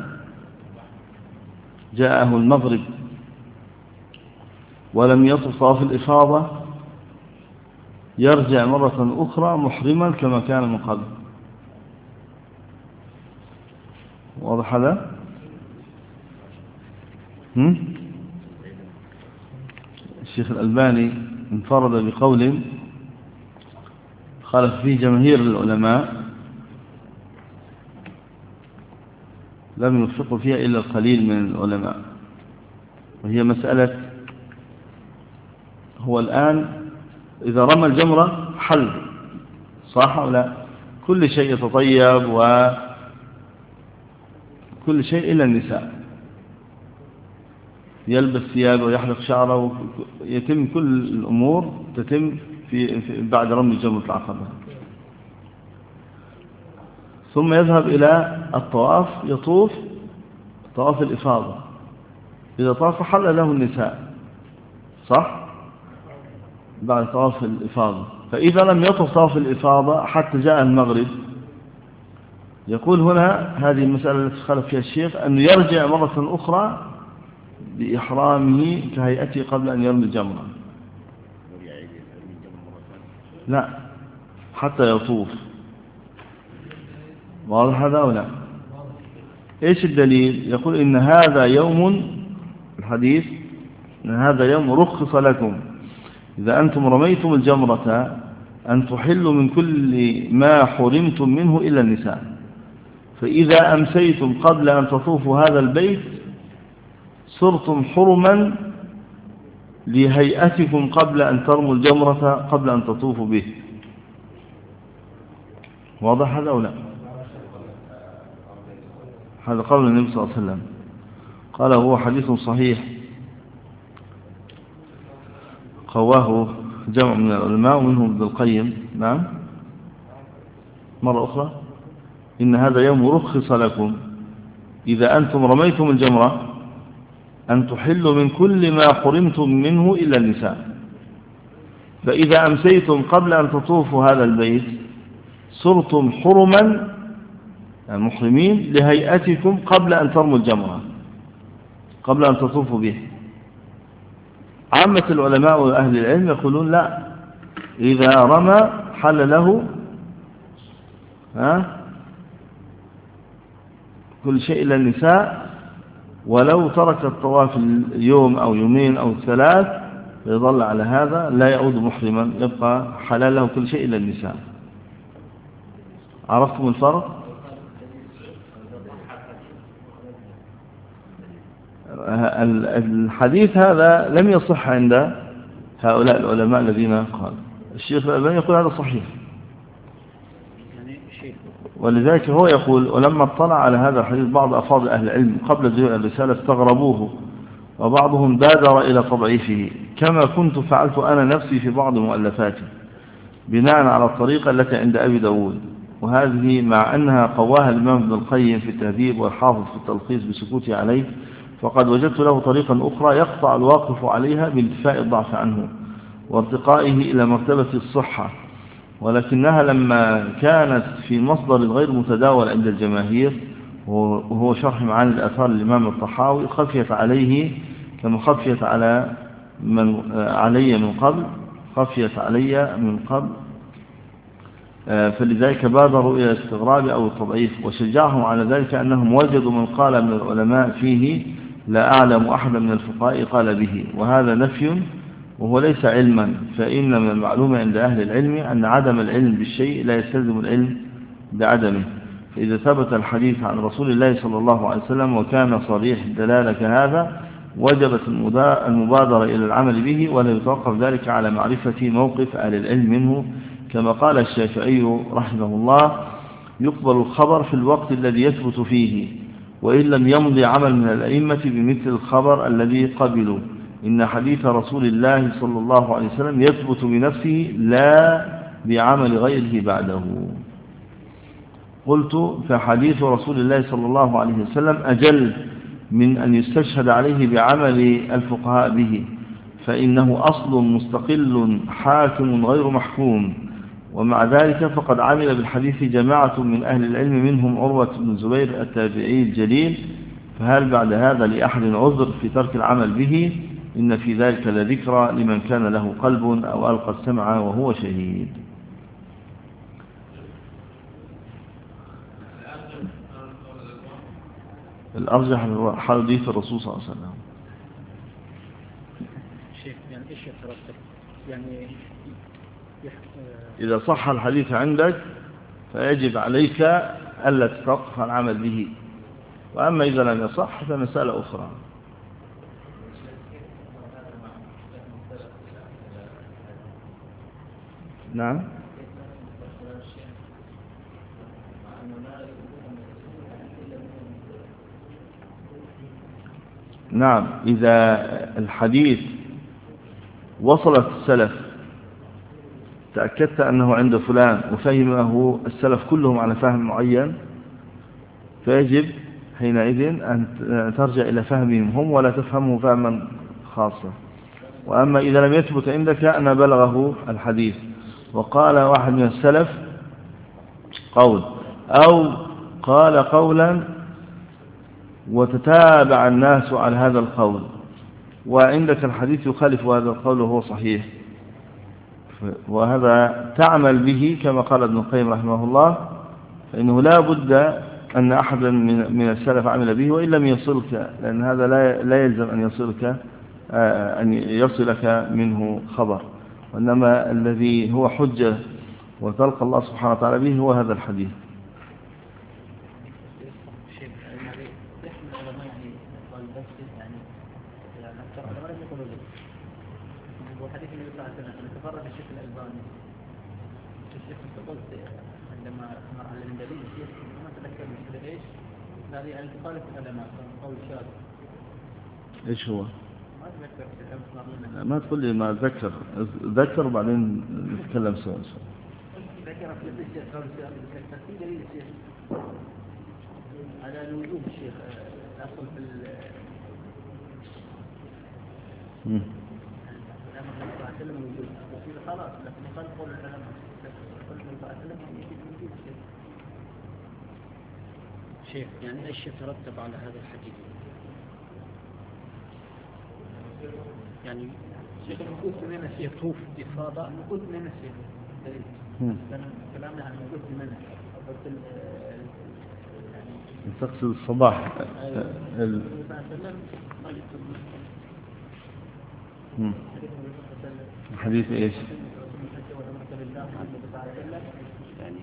جاءه المغرب ولم يطف طواف الإفاضة يرجع مرة أخرى محرما كما كان من قبل. واضح هذا؟ الشيخ الألباني انفرد بقول خالف فيه جماهير العلماء لم يوفقوا فيها إلا القليل من العلماء، وهي مسألة هو الآن إذا رمى الجمرة حل صح أو لا؟ كل شيء يتطيب وكل شيء إلا النساء، يلبس ثيابه ويحلق شعره، يتم كل الأمور تتم في بعد رمي جمرة العقبة. ثم يذهب إلى الطواف يطوف طواف الإفاضة، إذا طاف حل له النساء صح بعد طواف الإفاضة. فإذا لم يطف طواف الإفاضة حتى جاء المغرب، يقول هنا هذه المسألة التي خالف فيها الشيخ أنه يرجع مرة أخرى بإحرامه كهيئته قبل أن يرمي الجمرة، لا حتى يطوف. واضح هذا أو لا؟ إيش الدليل؟ يقول إن هذا يوم الحديث إن هذا يوم رخص لكم إذا أنتم رميتم الجمرة أن تحلوا من كل ما حرمتم منه إلا النساء، فإذا أمسيتم قبل أن تطوفوا هذا البيت صرتم حرما لهيئتكم قبل أن ترموا الجمرة قبل أن تطوفوا به. واضح هذا أو لا؟ هذا قول النبي صلى الله عليه وسلم، قال هو حديث صحيح قواه جمع من العلماء ومنهم ابن القيم. نعم مرة أخرى إن هذا يوم رخص لكم إذا أنتم رميتم الجمرة أن تحلوا من كل ما حرمتم منه إلا النساء، فإذا أمسيتم قبل أن تطوفوا هذا البيت صرتم حرما المحرمين لهيئتكم قبل أن ترموا الجمرة قبل أن تطوفوا به. عامة العلماء وأهل العلم يقولون لا، إذا رمى حل له ها كل شيء إلا النساء، ولو ترك الطواف اليوم أو يومين أو ثلاث يظل على هذا لا يعود محرما، يبقى حلال له كل شيء إلا النساء. عرفتم الفرق؟ الحديث هذا لم يصح عند هؤلاء العلماء الذين قالوا. الشيخ الألباني يقول هذا صحيح، ولذلك هو يقول ولما اطلع على هذا الحديث بعض أفاضل أهل العلم قبل ذي الرسالة استغربوه، وبعضهم بادر إلى تضعيفه كما كنت فعلت أنا نفسي في بعض مؤلفاتي بناء على الطريقة التي عند أبي داود، وهذه مع أنها قواها الإمام ابن القيم في التهذيب والحافظ في التلخيص بسكوته عليه، فقد وجدت له طريقا أخرى يقطع الواقف عليها بانتفاء الضعف عنه وارتقائه إلى مرتبة الصحة، ولكنها لما كانت في مصدر غير متداول عند الجماهير وهو شرح معاني الآثار للإمام الطحاوي خفيت عليه كما خفيت على من علي من قبل خفيت علي من قبل فلذلك بادروا إلى الاستغراب أو التضعيف، وشجعهم على ذلك أنهم وجدوا من قال من العلماء فيه لا أعلم أحدا من الفقهاء قال به، وهذا نفي وهو ليس علما، فإن من المعلوم عند أهل العلم أن عدم العلم بالشيء لا يستلزم العلم بعدمه. فإذا ثبت الحديث عن رسول الله صلى الله عليه وسلم وكان صريح الدلالة كهذا وجبت المبادرة إلى العمل به، ولا يتوقف ذلك على معرفة موقف أهل العلم منه، كما قال الشافعي رحمه الله: يقبل الخبر في الوقت الذي يثبت فيه، وإن لم يمضي عمل من الأئمة بمثل الخبر الذي قبلوا، إن حديث رسول الله صلى الله عليه وسلم يثبت بنفسه لا بعمل غيره بعده. قلت: فحديث رسول الله صلى الله عليه وسلم أجل من أن يستشهد عليه بعمل الفقهاء به، فإنه أصل مستقل حاكم غير محكوم، ومع ذلك فقد عمل بالحديث جماعة من أهل العلم منهم عروة بن الزبير التابعي الجليل، فهل بعد هذا لأحد عذر في ترك العمل به؟ إن في ذلك لذكرى لمن كان له قلب أو ألقى السمع وهو شهيد. الأرجح حديث الرسول صلى الله عليه وسلم. شيخ يعني إيش يترتب؟ يعني إذا صح الحديث عندك فيجب عليك ألا تتوقف عن العمل به، وأما إذا لم يصح فمسألة أخرى. نعم. نعم، إذا الحديث وصلت السلف تأكدت أنه عند فلان وفهمه السلف كلهم على فهم معين، فيجب حينئذ أن ترجع إلى فهمهم هم ولا تفهمه فهما خاصا. وأما إذا لم يثبت عندك أن بلغه الحديث وقال واحد من السلف قول أو قال قولا وتتابع الناس على هذا القول، وعندك الحديث يخالف هذا القول وهو صحيح، وهذا تعمل به كما قال ابن القيم رحمه الله، فإنه لا بد أن أحدا من السلف عمل به وإن لم يصلك، لأن هذا لا يلزم أن يصلك أن يصلك منه خبر، وإنما الذي هو حجة وتلقى الله سبحانه وتعالى به هو هذا الحديث. عندما مر على الندبي ما تذكر مثل ايش هذه ان تخالف العلماء قول شاذ. ايش هو؟ ما تذكر. ما تقول لي ما اتذكر، ذكر وبعدين نتكلم سوا. ذكر في الشيخ قول شاذ في دليل الشيخ على الوجوب. الشيخ اصل في ال خلاص، لكن قال قول العلماء شيخ. يعني ايش يترتب على هذا الحديث؟ يعني شيخ المقصود من الشيخ يطوف إفاضة المقصود من الشيخ كلامنا عن المقصود من يعني تقصد الصباح ال... حديث ايش؟ يعني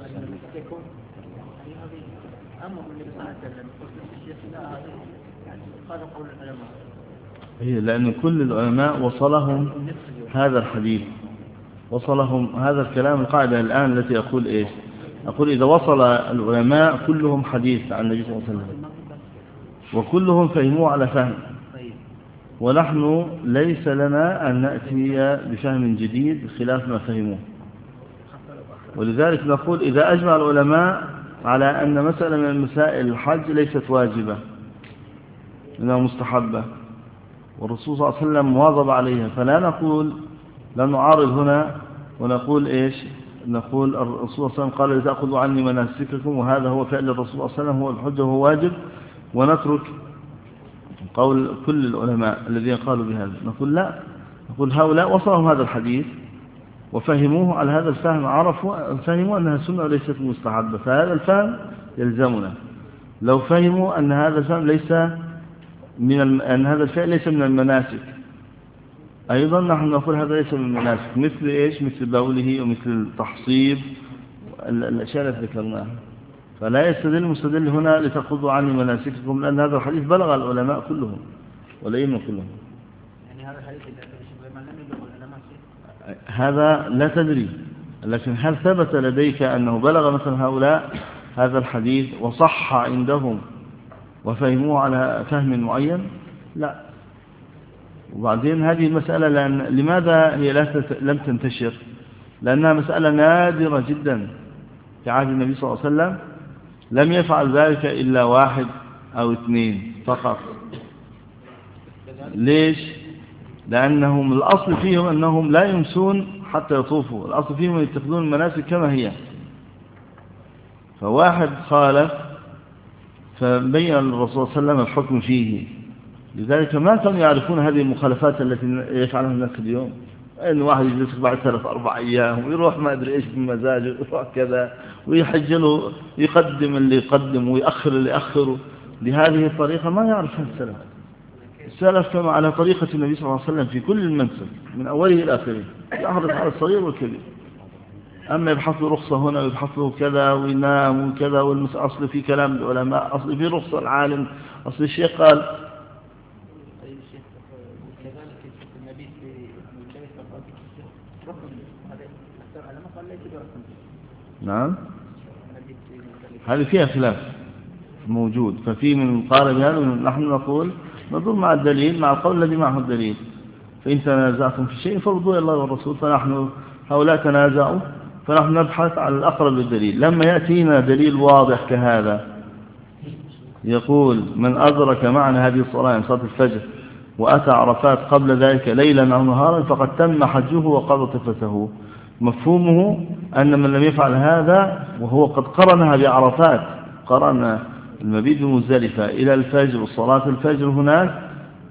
أمر النبي صلى الله عليه وسلم قلت الشيخ لا هذا يعني قال قول العلماء. هي لأن كل العلماء وصلهم هذا الحديث، وصلهم هذا الكلام. القاعدة الآن التي أقول إيش؟ أقول إذا وصل العلماء كلهم حديث عن النبي صلى الله عليه وسلم وكلهم فهموه على فهم، ونحن ليس لنا أن نأتي بفهم جديد خلاف ما فهموه، ولذلك نقول إذا أجمع العلماء على أن مسألة من مسائل الحج ليست واجبة إنها مستحبة، والرسول صلى الله عليه وسلم واظب عليها، فلا نقول لا نعارض هنا ونقول إيش، نقول الرسول صلى الله عليه وسلم قال لتأخذوا عني مناسككم، وهذا هو فعل الرسول صلى الله عليه وسلم، هو الحجة وهو واجب، ونترك قول كل العلماء الذين قالوا بهذا. نقول لا، نقول هؤلاء وصلهم هذا الحديث وفهموه على هذا الفهم، عرفوا فهموا أنها سنة وليست مستحبة، فهذا الفهم يلزمنا. لو فهموا أن هذا الفهم ليس من الم... أن هذا الفعل ليس من المناسك، أيضا نحن نقول هذا ليس من المناسك، مثل إيش، مثل بوله ومثل التحصيب، الأشياء التي ذكرناها. فلا يستدل المستدل هنا لتأخذوا عني مناسككم، لأن هذا الحديث بلغ العلماء كلهم والأئمة كلهم. يعني هذا الحديث من لم يبلغ العلماء هذا لا تدري، لكن هل ثبت لديك أنه بلغ مثل هؤلاء هذا الحديث وصح عندهم وفهموه على فهم معين؟ لا. وبعدين هذه المسألة لأن لماذا هي لم تنتشر؟ لأنها مسألة نادرة جدا في عهد النبي صلى الله عليه وسلم، لم يفعل ذلك إلا واحد أو اثنين فقط. ليش؟ لأنهم الأصل فيهم أنهم لا يمسون حتى يطوفوا، الأصل فيهم يتخذون المناسك كما هي، فواحد خالف فبين الرسول صلى الله عليه وسلم الحكم فيه. لذلك ما كانوا يعرفون هذه المخالفات التي يفعلها الناس اليوم، أن واحد يجلس بعد ثلاث أربع أيام ويروح ما أدري إيش بمزاجه ويروح كذا ويحجله، يقدم اللي يقدم ويأخر اللي يأخره. بهذه الطريقة ما يعرفها السلف. السلف كما على طريقة النبي صلى الله عليه وسلم في كل المنسك من أوله إلى آخره، يحرص على الصغير والكبير. أما يبحث له رخصة هنا ويبحث له كذا وينام وكذا، والمس أصل في كلام العلماء، أصل في رخصة العالم، أصل الشيخ قال. نعم، هذه فيها خلاف موجود، ففي من قال بهذا، نحن نقول نظر مع الدليل، مع القول الذي معه الدليل. فإن تنازعتم في شيء فردوا إلى الله والرسول، فنحن هؤلاء تنازعوا فنحن نبحث على الأقرب للدليل. لما يأتينا دليل واضح كهذا يقول من أدرك معنا هذه الصلاة يعني صلاة الفجر وأتى عرفات قبل ذلك ليلا أو نهارا فقد تم حجه وقضى طفته، مفهومه أن من لم يفعل هذا وهو قد قرنها بعرفات، قرن المبيت بمزدلفة إلى الفجر وصلاة الفجر هناك،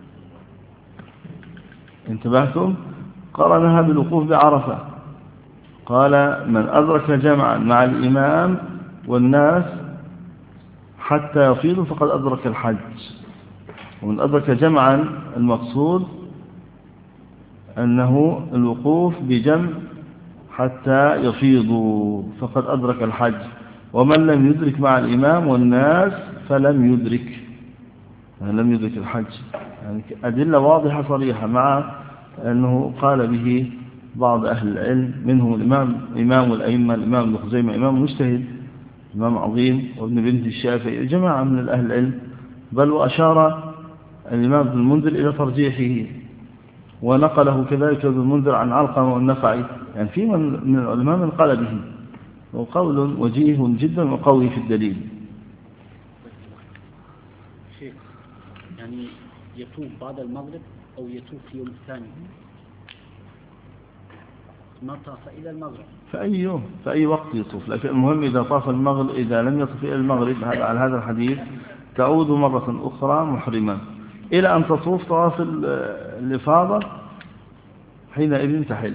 انتبهتم، قرنها بالوقوف بعرفة. قال من أدرك جمعا مع الإمام والناس حتى يفيضوا فقد أدرك الحج. ومن أدرك جمعا المقصود أنه الوقوف بجمع حتى يفيضوا فقد أدرك الحج. ومن لم يدرك مع الإمام والناس فلم يدرك، يعني لم يدرك الحج. يعني أدلة واضحة صريحة، مع أنه قال به بعض أهل العلم منهم الإمام إمام الأئمة الإمام ابن خزيمة إمام مجتهد إمام عظيم، وابن بنت الشافعي جماعة من الأهل العلم، بل وأشار الإمام ابن المنذر إلى ترجيحه، ونقله كذلك ابن المنذر عن علقمة والنخعي، يعني في من العلماء من قال به، وقول وجيه جدا وقوي في الدليل. شيخ يعني يطوف بعد المغرب أو يطوف في يوم الثاني، ما طاف إلى المغرب في أي يوم في أي وقت يطوف، لكن المهم إذا طاف المغرب، إذا لم يطوف إلى المغرب على هذا الحديث تعود مرة أخرى محرما إلى أن تطوف طواف الإفاضة، حينئذ تحل.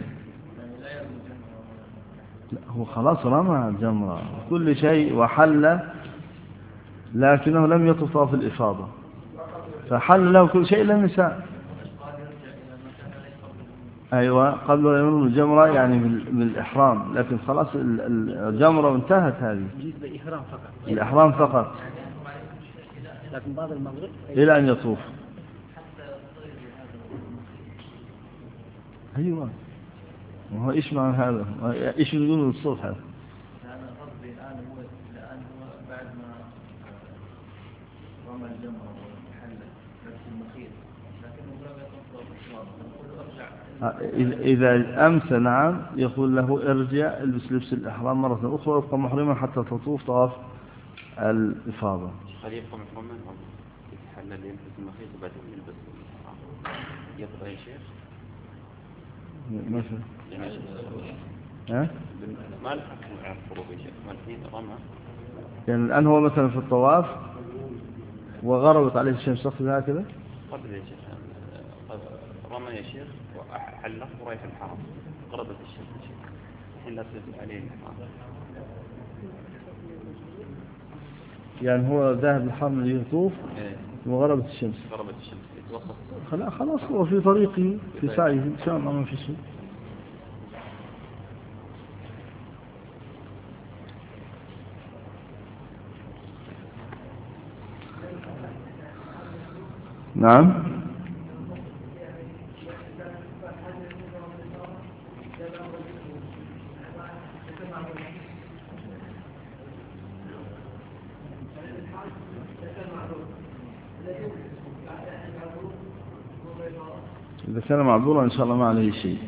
لا هو خلاص رمى الجمرة كل شيء وحل، لكنه لم يطوف طواف الإفاضة، فحل له كل شيء إلا النساء. أيوة قبل أن يمر الجمرة يعني بالإحرام، لكن خلاص الجمرة انتهت، هذه بالإحرام فقط، الإحرام فقط، لكن بعد المغرب إلى أن يطوف. أيوة وهو إيش معنى هذا؟ إيش يقولون الصوت هذا؟ أنا قصدي الآن هو الآن هو بعد ما رمى الجمرة وحل نفس المخيط، لكنه لم يطلب إذا أمسى نعم يقول له ارجع البس لبس الإحرام مرة أخرى وابقى محرما حتى تطوف طواف الإفاضة. هل يبقى محرما؟ يتحلل يلبس المخيط وبعدين يلبس يبغى يا شيخ مثلا يعني ها؟ ما الحكم على الفروض يا شيخ ما الحين رمى يعني الآن هو مثلا في الطواف وغربت عليه الشمس أخذ هكذا قبل يا شيخ رمى يا شيخ وحلق ورايح الحرم غربت الشمس يا شيخ الحين لا تصير عليه الحرم يعني هو ذاهب الحرم ليطوف إيه. وغربت الشمس غربت الشمس يتوقف خلاص خلاص هو في طريقه في سعيه إن شاء الله ما في شيء. نعم إذا كان معذورا إن شاء الله ما عليه شيء.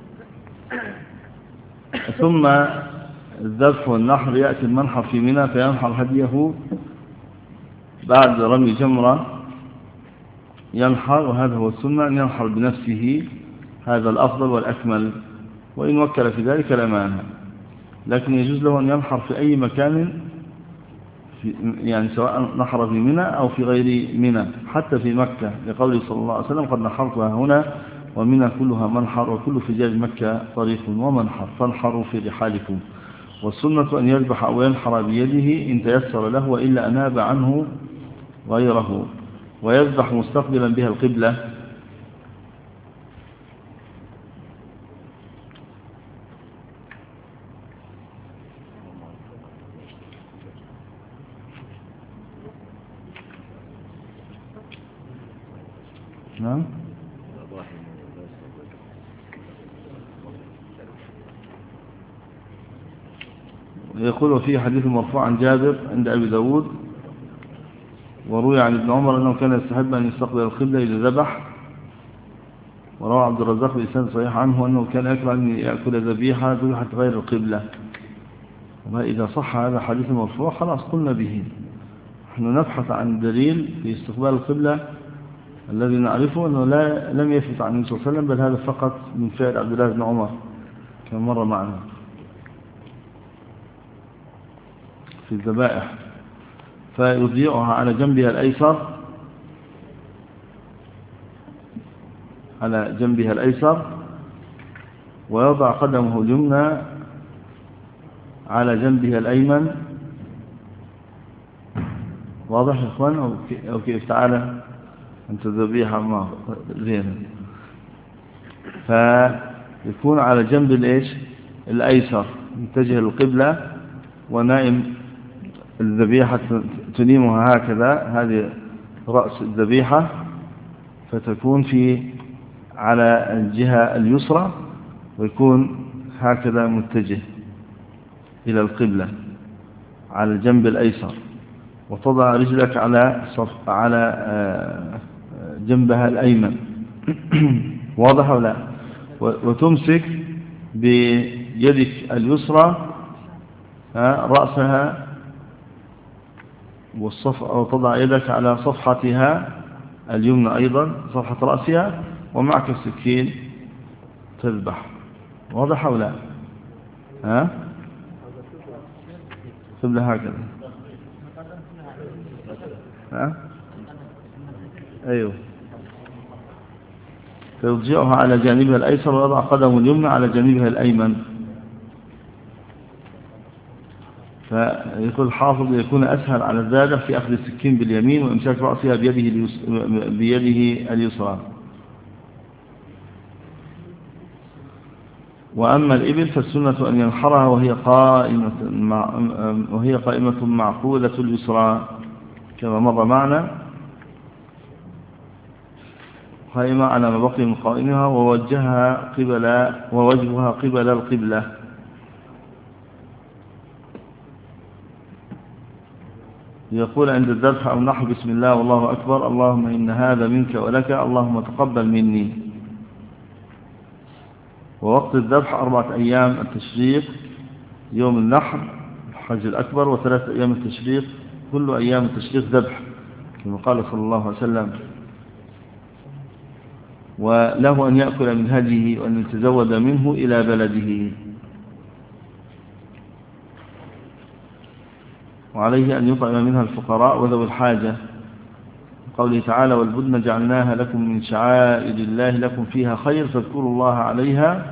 ثم الذبح والنحر يأتي المنحر في منى فينحر هديه بعد رمي جمرة ينحر، وهذا هو السنة أن ينحر بنفسه، هذا الأفضل والأكمل، وإن وكل في ذلك لا مانع، لكن يجوز له أن ينحر في أي مكان في يعني سواء نحر في منى أو في غير منى، حتى في مكة لقوله صلى الله عليه وسلم قد نحرتها هنا ومنى كلها منحر وكل فجاج مكة طريق ومنحر فانحروا في رحالكم. والسنة أن يذبح أو ينحر بيده إن تيسر له وإلا أناب عنه غيره، ويذبح مستقبلا بها القبلة. نعم يقول فيه حديث مرفوع عن جابر عند أبي داود وروي عن ابن عمر أنه كان يستحب أن يستقبل القبلة إذا ذبح، وروى عبد الرزاق بإسناد صحيح عنه أنه كان يكره أن يأكل ذبيحة ذبحت غير القبلة. وإذا صح هذا حديث مرفوع خلاص قلنا به. نحن نبحث عن دليل في استقبال القبلة الذي نعرفه أنه لا لم يثبت عن النبي صلى الله عليه وسلم، بل هذا فقط من فعل عبد الله بن عمر كما مر معنا في الذبائح. فيضيعها على جنبها الأيسر على جنبها الأيسر ويضع قدمه اليمنى على جنبها الأيمن. واضح يا إخوان أو كيف؟ تعالى أنت ذبيحة ما زين. فيكون على جنب الإيش الأيسر متجه للقبلة ونائم الذبيحة تنيمها هكذا، هذه رأس الذبيحة، فتكون في على الجهة اليسرى ويكون هكذا متجه إلى القبلة على الجنب الأيسر، وتضع رجلك على صف على جنبها الأيمن. واضح ولا؟ وتمسك بيدك اليسرى رأسها والصف أو تضع يدك على صفحتها اليمنى أيضا صفحة رأسها ومعك السكين تذبح. واضح ولا؟ ها قبلة هكذا. ها أيوه. فيضجئها على جانبها الأيسر ويضع قدم اليمنى على جانبها الأيمن. فيقول الحافظ يكون أسهل على الذابح في أخذ السكين باليمين وإمساك رأسها بيده, بيده اليسرى. وأما الإبل فالسنة أن ينحرها وهي قائمة مع وهي قائمة معقولة اليسرى كما مر معنا، قائمة على ما بقي من قائمها ووجهها قبل ووجهها قبل القبلة. يقول عند الذبح أو نحو بسم الله والله أكبر اللهم إن هذا منك ولك اللهم تقبل مني. ووقت الذبح أربعة أيام التشريق يوم النحر الحج الأكبر وثلاثة أيام التشريق كل أيام التشريق ذبح كما قال صلى الله عليه وسلم، وله أن يأكل من هديه وأن يتزود منه إلى بلده، وعليه أن يطعم منها الفقراء وذوي الحاجة، قوله تعالى والبدن جعلناها لكم من شعائر الله لكم فيها خير فاذكروا الله عليها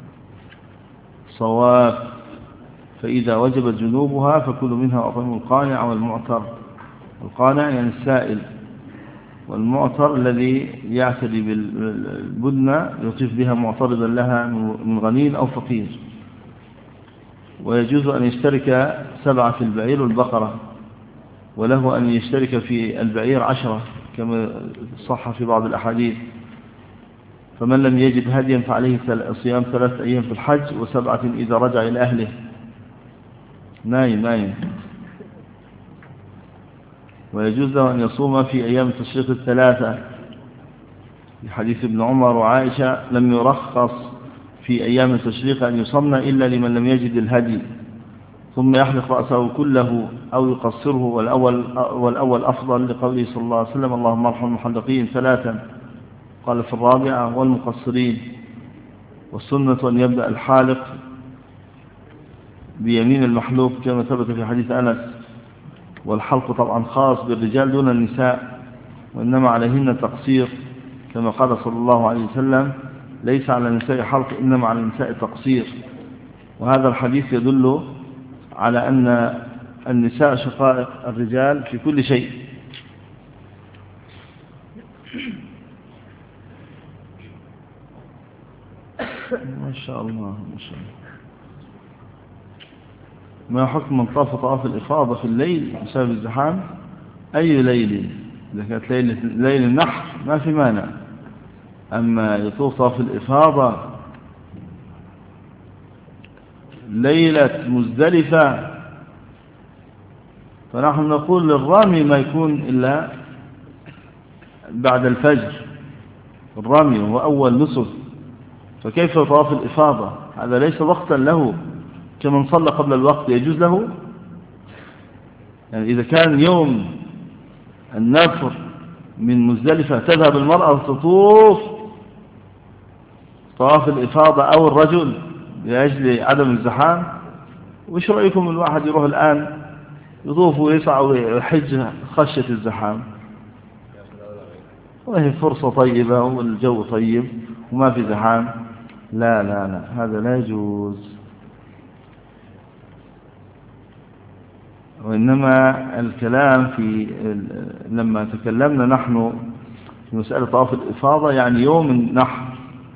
صواف، فإذا وجبت جنوبها فكلوا منها وأطعموا القانع والمعتر. القانع يعني السائل، والمعتر الذي يعتدي بالبدنة يطيف بها معترضا لها من غني أو فقير. ويجوز أن يشترك سبعة في البعير والبقرة، وله أن يشترك في البعير عشرة كما صح في بعض الأحاديث. فمن لم يجد هديا فعليه صيام ثلاثة أيام في الحج وسبعة إذا رجع إلى أهله. نايم نايم. ويجوز له أن يصوم في أيام التشريق الثلاثة، في حديث ابن عمر وعائشة لم يرخص في أيام التشريق أن يصمن إلا لمن لم يجد الهدي، ثم يحلق رأسه كله أو يقصره، والأول, والأول أفضل لقوله صلى الله عليه وسلم اللهم ارحم المحلقين ثلاثا، قال في الرابعة والمقصرين. والسنة أن يبدأ الحالق بيمين المحلوق كما ثبت في حديث أنس. والحلق طبعا خاص بالرجال دون النساء، وإنما عليهن التقصير كما قال صلى الله عليه وسلم ليس على النساء حلق إنما على النساء تقصير. وهذا الحديث يدل على أن النساء شقائق الرجال في كل شيء. ما شاء الله ما شاء الله. ما حكم من طاف طواف الإفاضة في الليل بسبب الزحام؟ أي ليل؟ إذا كانت ليل النحر ما في مانع، أما يطوف طواف الإفاضة ليلة مزدلفة فنحن نقول للرامي ما يكون إلا بعد الفجر، الرامي هو أول نصف، فكيف طواف الإفاضة؟ هذا ليس وقتا له كمن صلى قبل الوقت يجوز له. يعني إذا كان يوم النفر من مزدلفة تذهب المرأة تطوف طواف الإفاضة أو الرجل لأجل عدم الزحام، وإيش رأيكم الواحد يروح الآن يطوف ويسعى ويحج خشية الزحام؟ وهي فرصة طيبة والجو طيب وما في زحام. لا لا لا هذا لا يجوز. وإنما الكلام في لما تكلمنا نحن في مسألة طواف الإفاضة يعني يوم النحر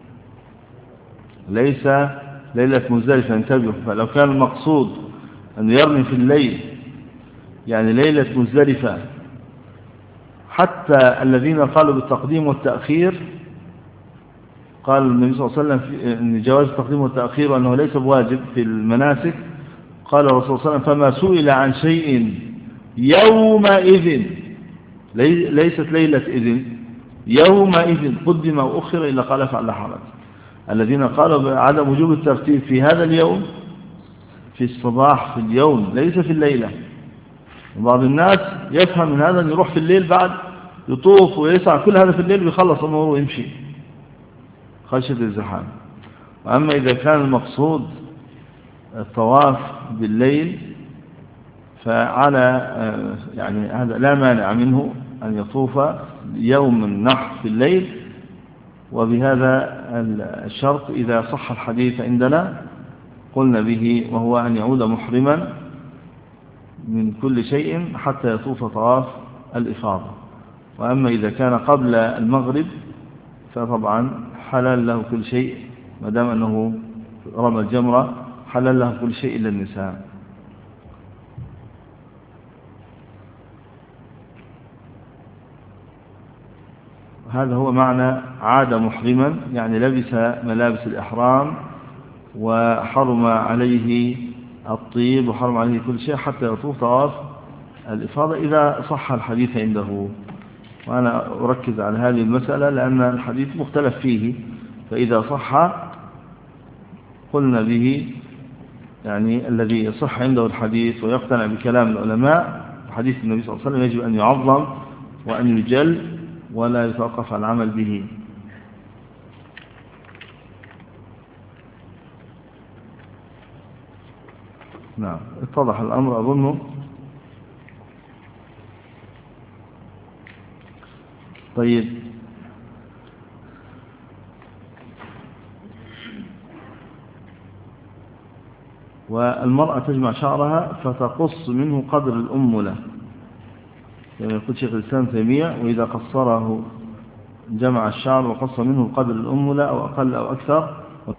ليس ليلة مزدلفة، انتبهوا. فلو كان المقصود أن يرمي في الليل يعني ليلة مزدلفة، حتى الذين قالوا بالتقديم والتأخير قال النبي صلى الله عليه وسلم أن جواز التقديم والتأخير وأنه ليس بواجب في المناسك. قال الرسول صلى الله عليه وسلم فما سئل عن شيء يومئذ ليست ليلة إذن يومئذ قدم أو أخر إلا قال فعل حرج. الذين قالوا بعدم وجوب الترتيب في هذا اليوم في الصباح في اليوم ليس في الليلة. بعض الناس يفهم من هذا أن يروح في الليل بعد يطوف ويسعى كل هذا في الليل ويخلص أموره ويمشي خشية الزحام. وأما إذا كان المقصود الطواف بالليل فعلى يعني هذا لا مانع منه أن يطوف يوم النحر في الليل، وبهذا الشرط إذا صح الحديث عندنا قلنا به، وهو أن يعود محرما من كل شيء حتى يطوف طواف الإفاضة. وأما إذا كان قبل المغرب فطبعا حلال له كل شيء ما دام أنه رمى الجمرة، حلال له كل شيء إلا النساء. هذا هو معنى عاد محرما، يعني لبس ملابس الإحرام وحرم عليه الطيب وحرم عليه كل شيء حتى يطوف طواف الإفاضة إذا صح الحديث عنده. وأنا أركز على هذه المسألة لأن الحديث مختلف فيه، فإذا صح قلنا به يعني الذي يصح عنده الحديث ويقتنع بكلام العلماء. حديث النبي صلى الله عليه وسلم يجب أن يعظم وأن يجل ولا يتوقف عن العمل به. نعم اتضح الأمر أظنه. طيب والمرأة تجمع شعرها فتقص منه قدر الأملة كما يقول شيخ الإسلام تيمية، وإذا قصره جمع الشعر وقص منه قدر الأملة أو أقل أو أكثر.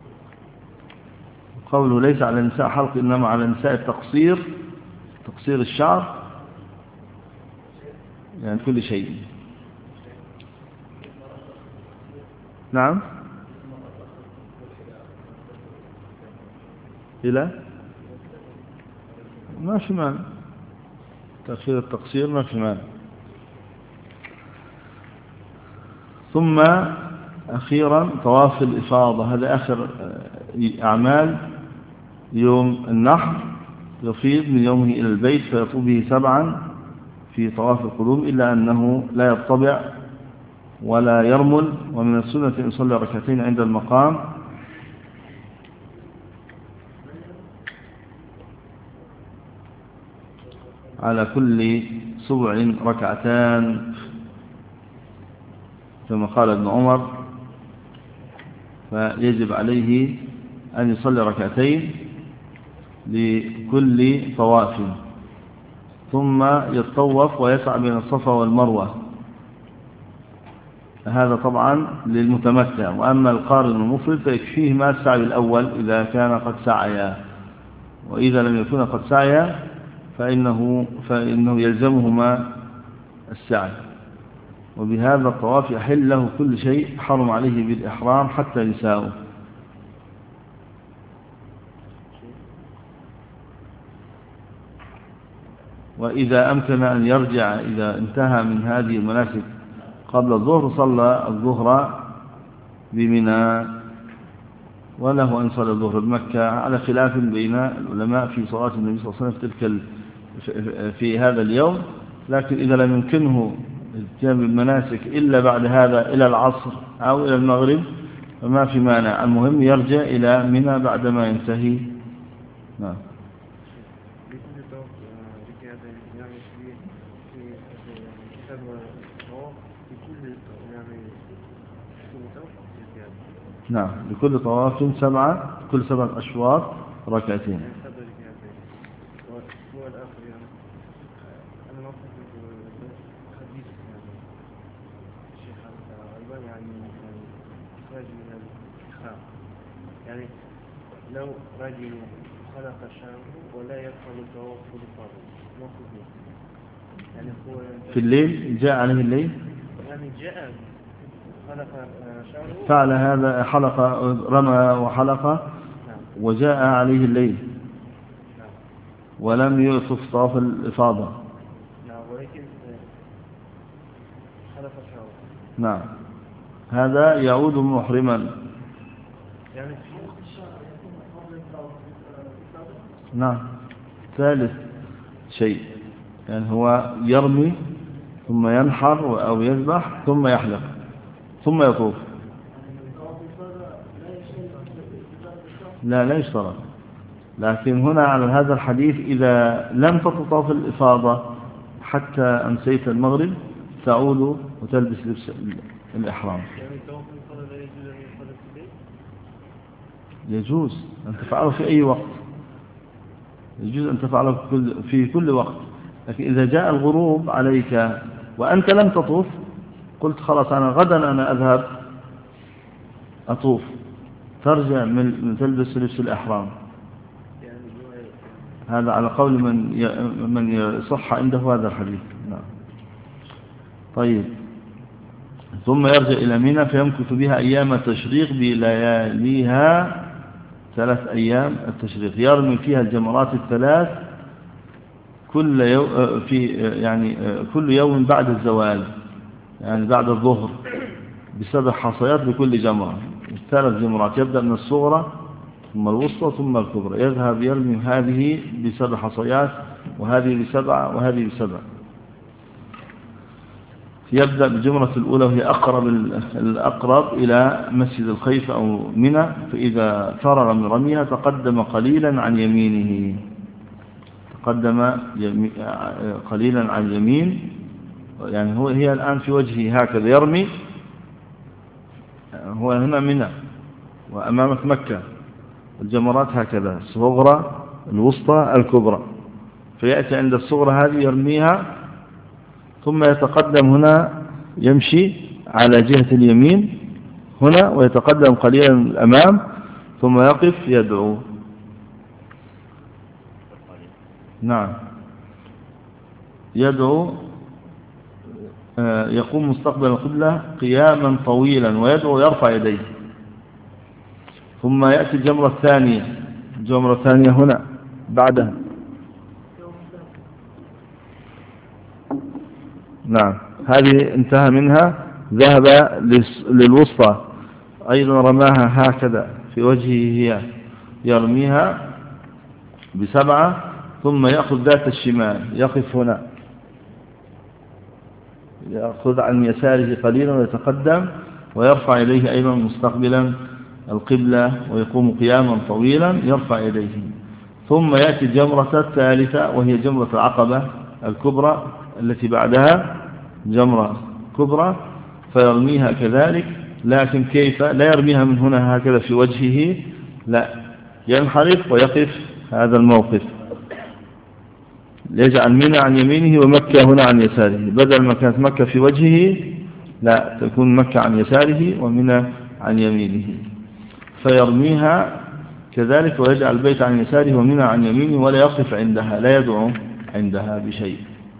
قوله ليس على النساء حلق إنما على النساء التقصير، تقصير الشعر يعني كل شيء. نعم إلى ما في معنى تأخير التقصير ما في معنى. ثم أخيرا طواف الإفاضة، هذا آخر أعمال يوم النحر، يفيض من يومه إلى البيت فيطوف به سبعا في طواف القدوم، إلا أنه لا يطبع ولا يرمل. ومن السنة أن يصلي ركعتين عند المقام على كل سبع ركعتان كما قال ابن عمر، فيجب عليه أن يصلي ركعتين لكل طواف، ثم يتطوف ويسعى بين الصفا والمروة. هذا طبعا للمتمتع. وأما القارن المفرد فيكفيه ما السعي الأول إذا كان قد سعيا، وإذا لم يكن قد سعيا فإنه, فإنه يلزمهما السعي. وبهذا الطواف يحل له كل شيء حرم عليه بالإحرام حتى نساؤه. وإذا أمكن أن يرجع إذا انتهى من هذه المناسك قبل الظهر صلى الظهر بمنى، وله أن صلى الظهر بمكة، على خلاف بين العلماء في صلاة النبي صلى الله عليه وسلم في تلك في هذا اليوم. لكن إذا لم يمكنه الاتيان بالمناسك إلا بعد هذا إلى العصر أو إلى المغرب فما في مانع، المهم يرجع إلى منى بعدما ينتهي. نعم. نعم لكل طواف سبعة، كل سبعة أشواط ركعتين. يعني لو رجل خلق شعره ولا يفعل الطواف بالفرض يعني هو في الليل جاء عليه الليل يعني جاء خلق شعره فعل هذا، حلق رمى وحلق نعم. وجاء عليه الليل نعم. ولم يطف طواف الإفاضة نعم ولكن خلق شعره نعم هذا يعود محرما يعني نعم. ثالث شيء يعني هو يرمي ثم ينحر أو يذبح ثم يحلق ثم يطوف. لا لا يشترط، لكن هنا على هذا الحديث إذا لم تطوف الإفاضة حتى أمسيت المغرب تعود وتلبس لبس الإحرام. يجوز أن تفعله في أي وقت، يجوز أن تفعله في كل وقت، لكن إذا جاء الغروب عليك وأنت لم تطوف قلت خلاص أنا غدا أنا أذهب أطوف، ترجع من تلبس لبس الإحرام. هذا على قول من من يصح عنده هذا الحديث. نعم. طيب ثم يرجع إلى منى فيمكث بها أيام التشريق بلياليها ثلاث أيام التشريق، يرمي فيها الجمرات الثلاث كل يوم في يعني كل يوم بعد الزوال، يعني بعد الظهر بسبع حصيات لكل جمرة، ثلاث جمرات يبدأ من الصغرى ثم الوسطى ثم الكبرى، يذهب يرمي هذه بسبع حصيات وهذه بسبع وهذه بسبع. يبدأ بالجمرة الأولى وهي أقرب الأقرب إلى مسجد الخيف أو منى، فإذا فرغ من رميها تقدم قليلا عن يمينه، تقدم قليلا عن يمين، يعني هو هي الآن في وجهه هكذا يرمي، هو هنا منى وأمامك مكة، الجمرات هكذا الصغرى الوسطى الكبرى، فيأتي عند الصغرى هذه يرميها، ثم يتقدم هنا يمشي على جهة اليمين هنا ويتقدم قليلا الأمام، ثم يقف يدعو. نعم، يدعو، يقوم مستقبل القبلة قياما طويلا ويدعو يرفع يديه. ثم يأتي الجمرة الثانية، الجمرة الثانية هنا بعدها. نعم، هذه انتهى منها، ذهب للوسطى أيضا رماها هكذا في وجهه، هي يرميها بسبعة، ثم يأخذ ذات الشمال يقف هنا، يأخذ عن يساره قليلا ويتقدم ويرفع إليه أيضا مستقبلا القبلة، ويقوم قياما طويلا يرفع يديه. ثم يأتي الجمرة الثالثة وهي جمرة العقبة الكبرى التي بعدها، جمرة كبرى، فيرميها كذلك، لكن كيف؟ لا يرميها من هنا هكذا في وجهه، لا، ينحرف ويقف هذا الموقف، يجعل منى عن يمينه ومكة هنا عن يساره، بدل ما كانت مكة في وجهه لا، تكون مكة عن يساره ومنى عن يمينه، فيرميها كذلك ويجعل البيت عن يساره ومنى عن يمينه، ولا يقف عندها، لا يدعو عندها بشيء.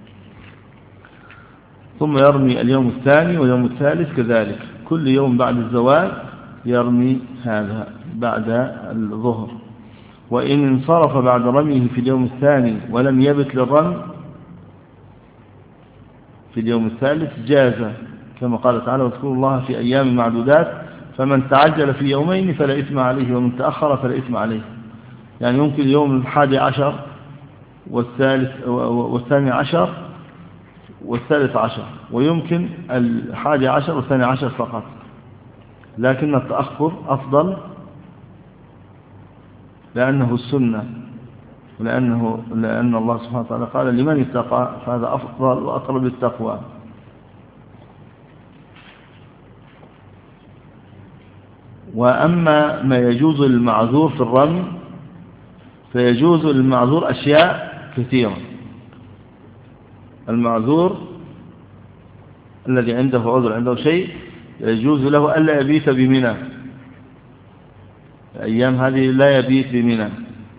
ثم يرمي اليوم الثاني واليوم الثالث كذلك، كل يوم بعد الزوال يرمي هذا بعد الظهر. وإن انصرف بعد رميه في اليوم الثاني ولم يبت للرمي في اليوم الثالث جاز، كما قال تعالى: واذكروا الله في أيام معدودات فمن تعجل في يومين فلا إثم عليه ومن تأخر فلا إثم عليه. يعني يمكن اليوم الحادي عشر والثالث والثاني عشر والثالث عشر، ويمكن الحادي عشر والثاني عشر فقط، لكن التأخر أفضل لأنه السنة، ولأنه لأن الله سبحانه وتعالى قال: لمن اتقى، فهذا أفضل وأقرب للتقوى. وأما ما يجوز للمعذور في الرمي فيجوز للمعذور أشياء كثيرة. المعذور الذي عنده عذر، عنده شيء، يجوز له ألا يبيت بمنى، الأيام هذه لا يبيت بمنى،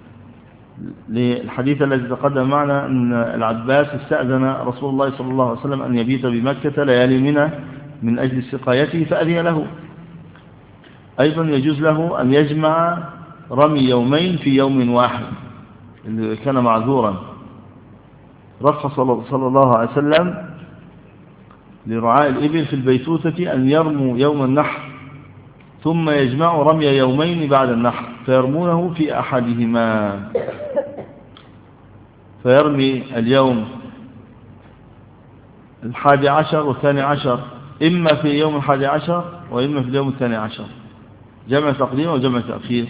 للحديث الذي تقدم معنا أن العباس استأذن رسول الله صلى الله عليه وسلم أن يبيت بمكة ليالي منى من أجل سقايته فأذن له. أيضا يجوز له أن يجمع رمي يومين في يوم واحد اللي كان معذورا. رخص صلى الله عليه وسلم لرعاء الإبل في البيتوتة أن يرموا يوم النحر ثم يجمعوا رمي يومين بعد النحر فيرمونه في أحدهما، فيرمي اليوم الحادي عشر والثاني عشر إما في يوم الحادي عشر وإما في اليوم الثاني عشر، جمع تقديم وجمع تأخير.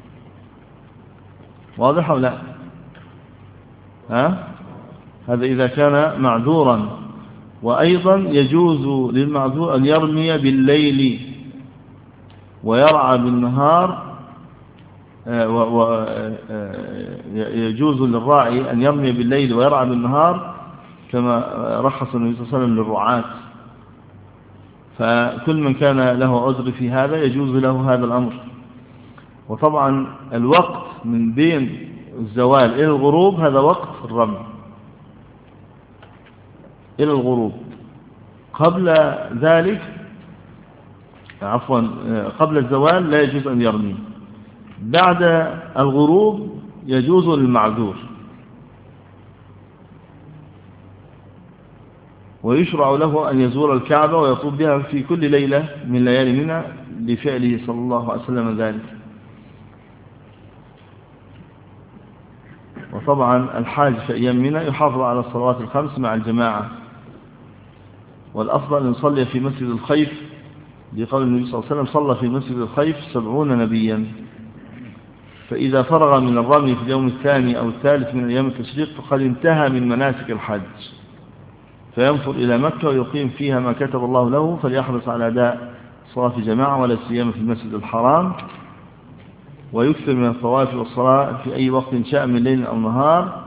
واضح أو لا؟ ها؟ هذا إذا كان معذورا. وأيضا يجوز للمعذور أن يرمي بالليل ويرعى بالنهار، ويجوز للراعي أن يرمي بالليل ويرعى بالنهار كما رخص النبي صلى الله عليه وسلم للرعاة. فكل من كان له عذر في هذا يجوز له هذا الأمر. وطبعا الوقت من بين الزوال إلى الغروب هذا وقت الرمي إلى الغروب. قبل ذلك عفوا قبل الزوال لا يجوز أن يرمي. بعد الغروب يجوز للمعذور. ويشرع له أن يزور الكعبة ويطوف بها في كل ليلة من ليالي منى لفعله صلى الله عليه وسلم ذلك. وطبعا الحاج في أيام منى يحافظ على الصلوات الخمس مع الجماعة. والأفضل أن يصلي في مسجد الخيف لقول النبي صلى الله عليه وسلم صلى في مسجد الخيف سبعون نبيا. فإذا فرغ من الرمي في اليوم الثاني أو الثالث من أيام التشريق فقد انتهى من مناسك الحج، فينفر إلى مكة ويقيم فيها ما كتب الله له، فليحرص على أداء صلاة جماعة ولا سيما في المسجد الحرام، ويكثر من الطواف والصلاة في أي وقت شاء من ليل أو نهار.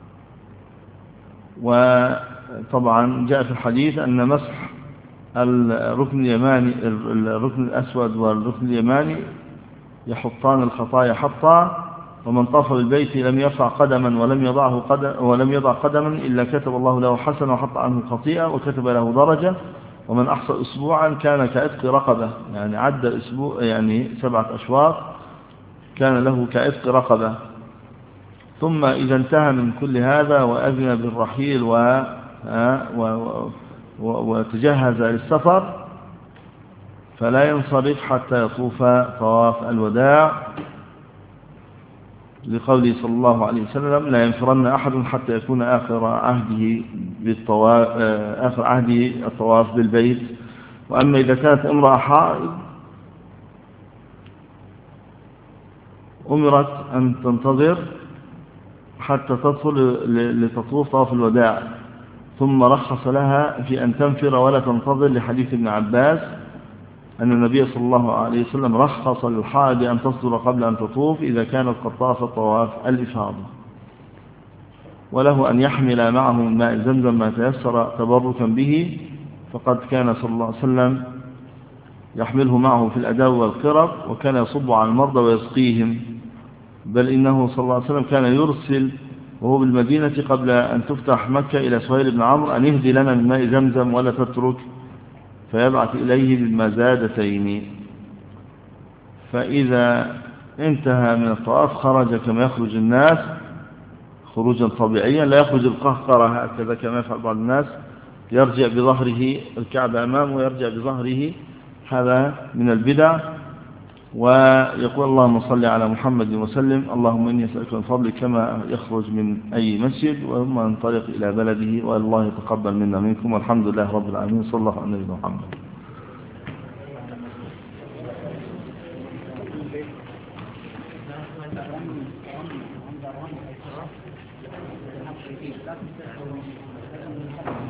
وطبعا جاء في الحديث أن مسح الركن اليماني الركن الأسود والركن اليماني يحطان الخطايا حطا، ومن طاف بالبيت لم يرفع قدما ولم يضعه قدم ولم يضع قدما إلا كتب الله له حسنة وحط عنه خطيئة وكتب له درجة، ومن أحصى أسبوعا كان كعتق رقبة، يعني عد أسبوع يعني سبعة أشواط كان له كعتق رقبة. ثم إذا انتهى من كل هذا وأذن بالرحيل و... و... وتجهز للسفر فلا ينصرف حتى يطوف طواف الوداع، لقوله صلى الله عليه وسلم لا ينفرن أحد حتى يكون آخر عهده بالطواف آخر عهده الطواف بالبيت. وأما إذا كانت امرأة حائض أمرت أن تنتظر حتى تدخل لتطوف طواف الوداع، ثم رخص لها في أن تنفر ولا تنتظر لحديث ابن عباس أن النبي صلى الله عليه وسلم رخص للحائض أن تصدر قبل أن تطوف إذا كانت قد طافت طواف الإفاضة. وله أن يحمل معه من ماء زمزم ما تيسر تبركا به، فقد كان صلى الله عليه وسلم يحمله معه في الأداء والقرب، وكان يصب على المرضى ويسقيهم، بل إنه صلى الله عليه وسلم كان يرسل وهو بالمدينة قبل أن تفتح مكة إلى سهيل بن عمرو أن يهدي لنا من ماء زمزم ولا تترك، فيبعث إليه بالمزادتين. فإذا انتهى من الطواف خرج كما يخرج الناس خروجا طبيعيا، لا يخرج القهقرة هكذا كما يفعل بعض الناس، يرجع بظهره الكعبة أمامه ويرجع بظهره، هذا من البدع. ويقول اللهم صل على محمد وسلم، اللهم إني أسألك من فضلك كما يخرج من أي مسجد وما ينطلق إلى بلده، والله يتقبل منا منكم، والحمد لله رب العالمين، صلى الله عليه وسلم. محمد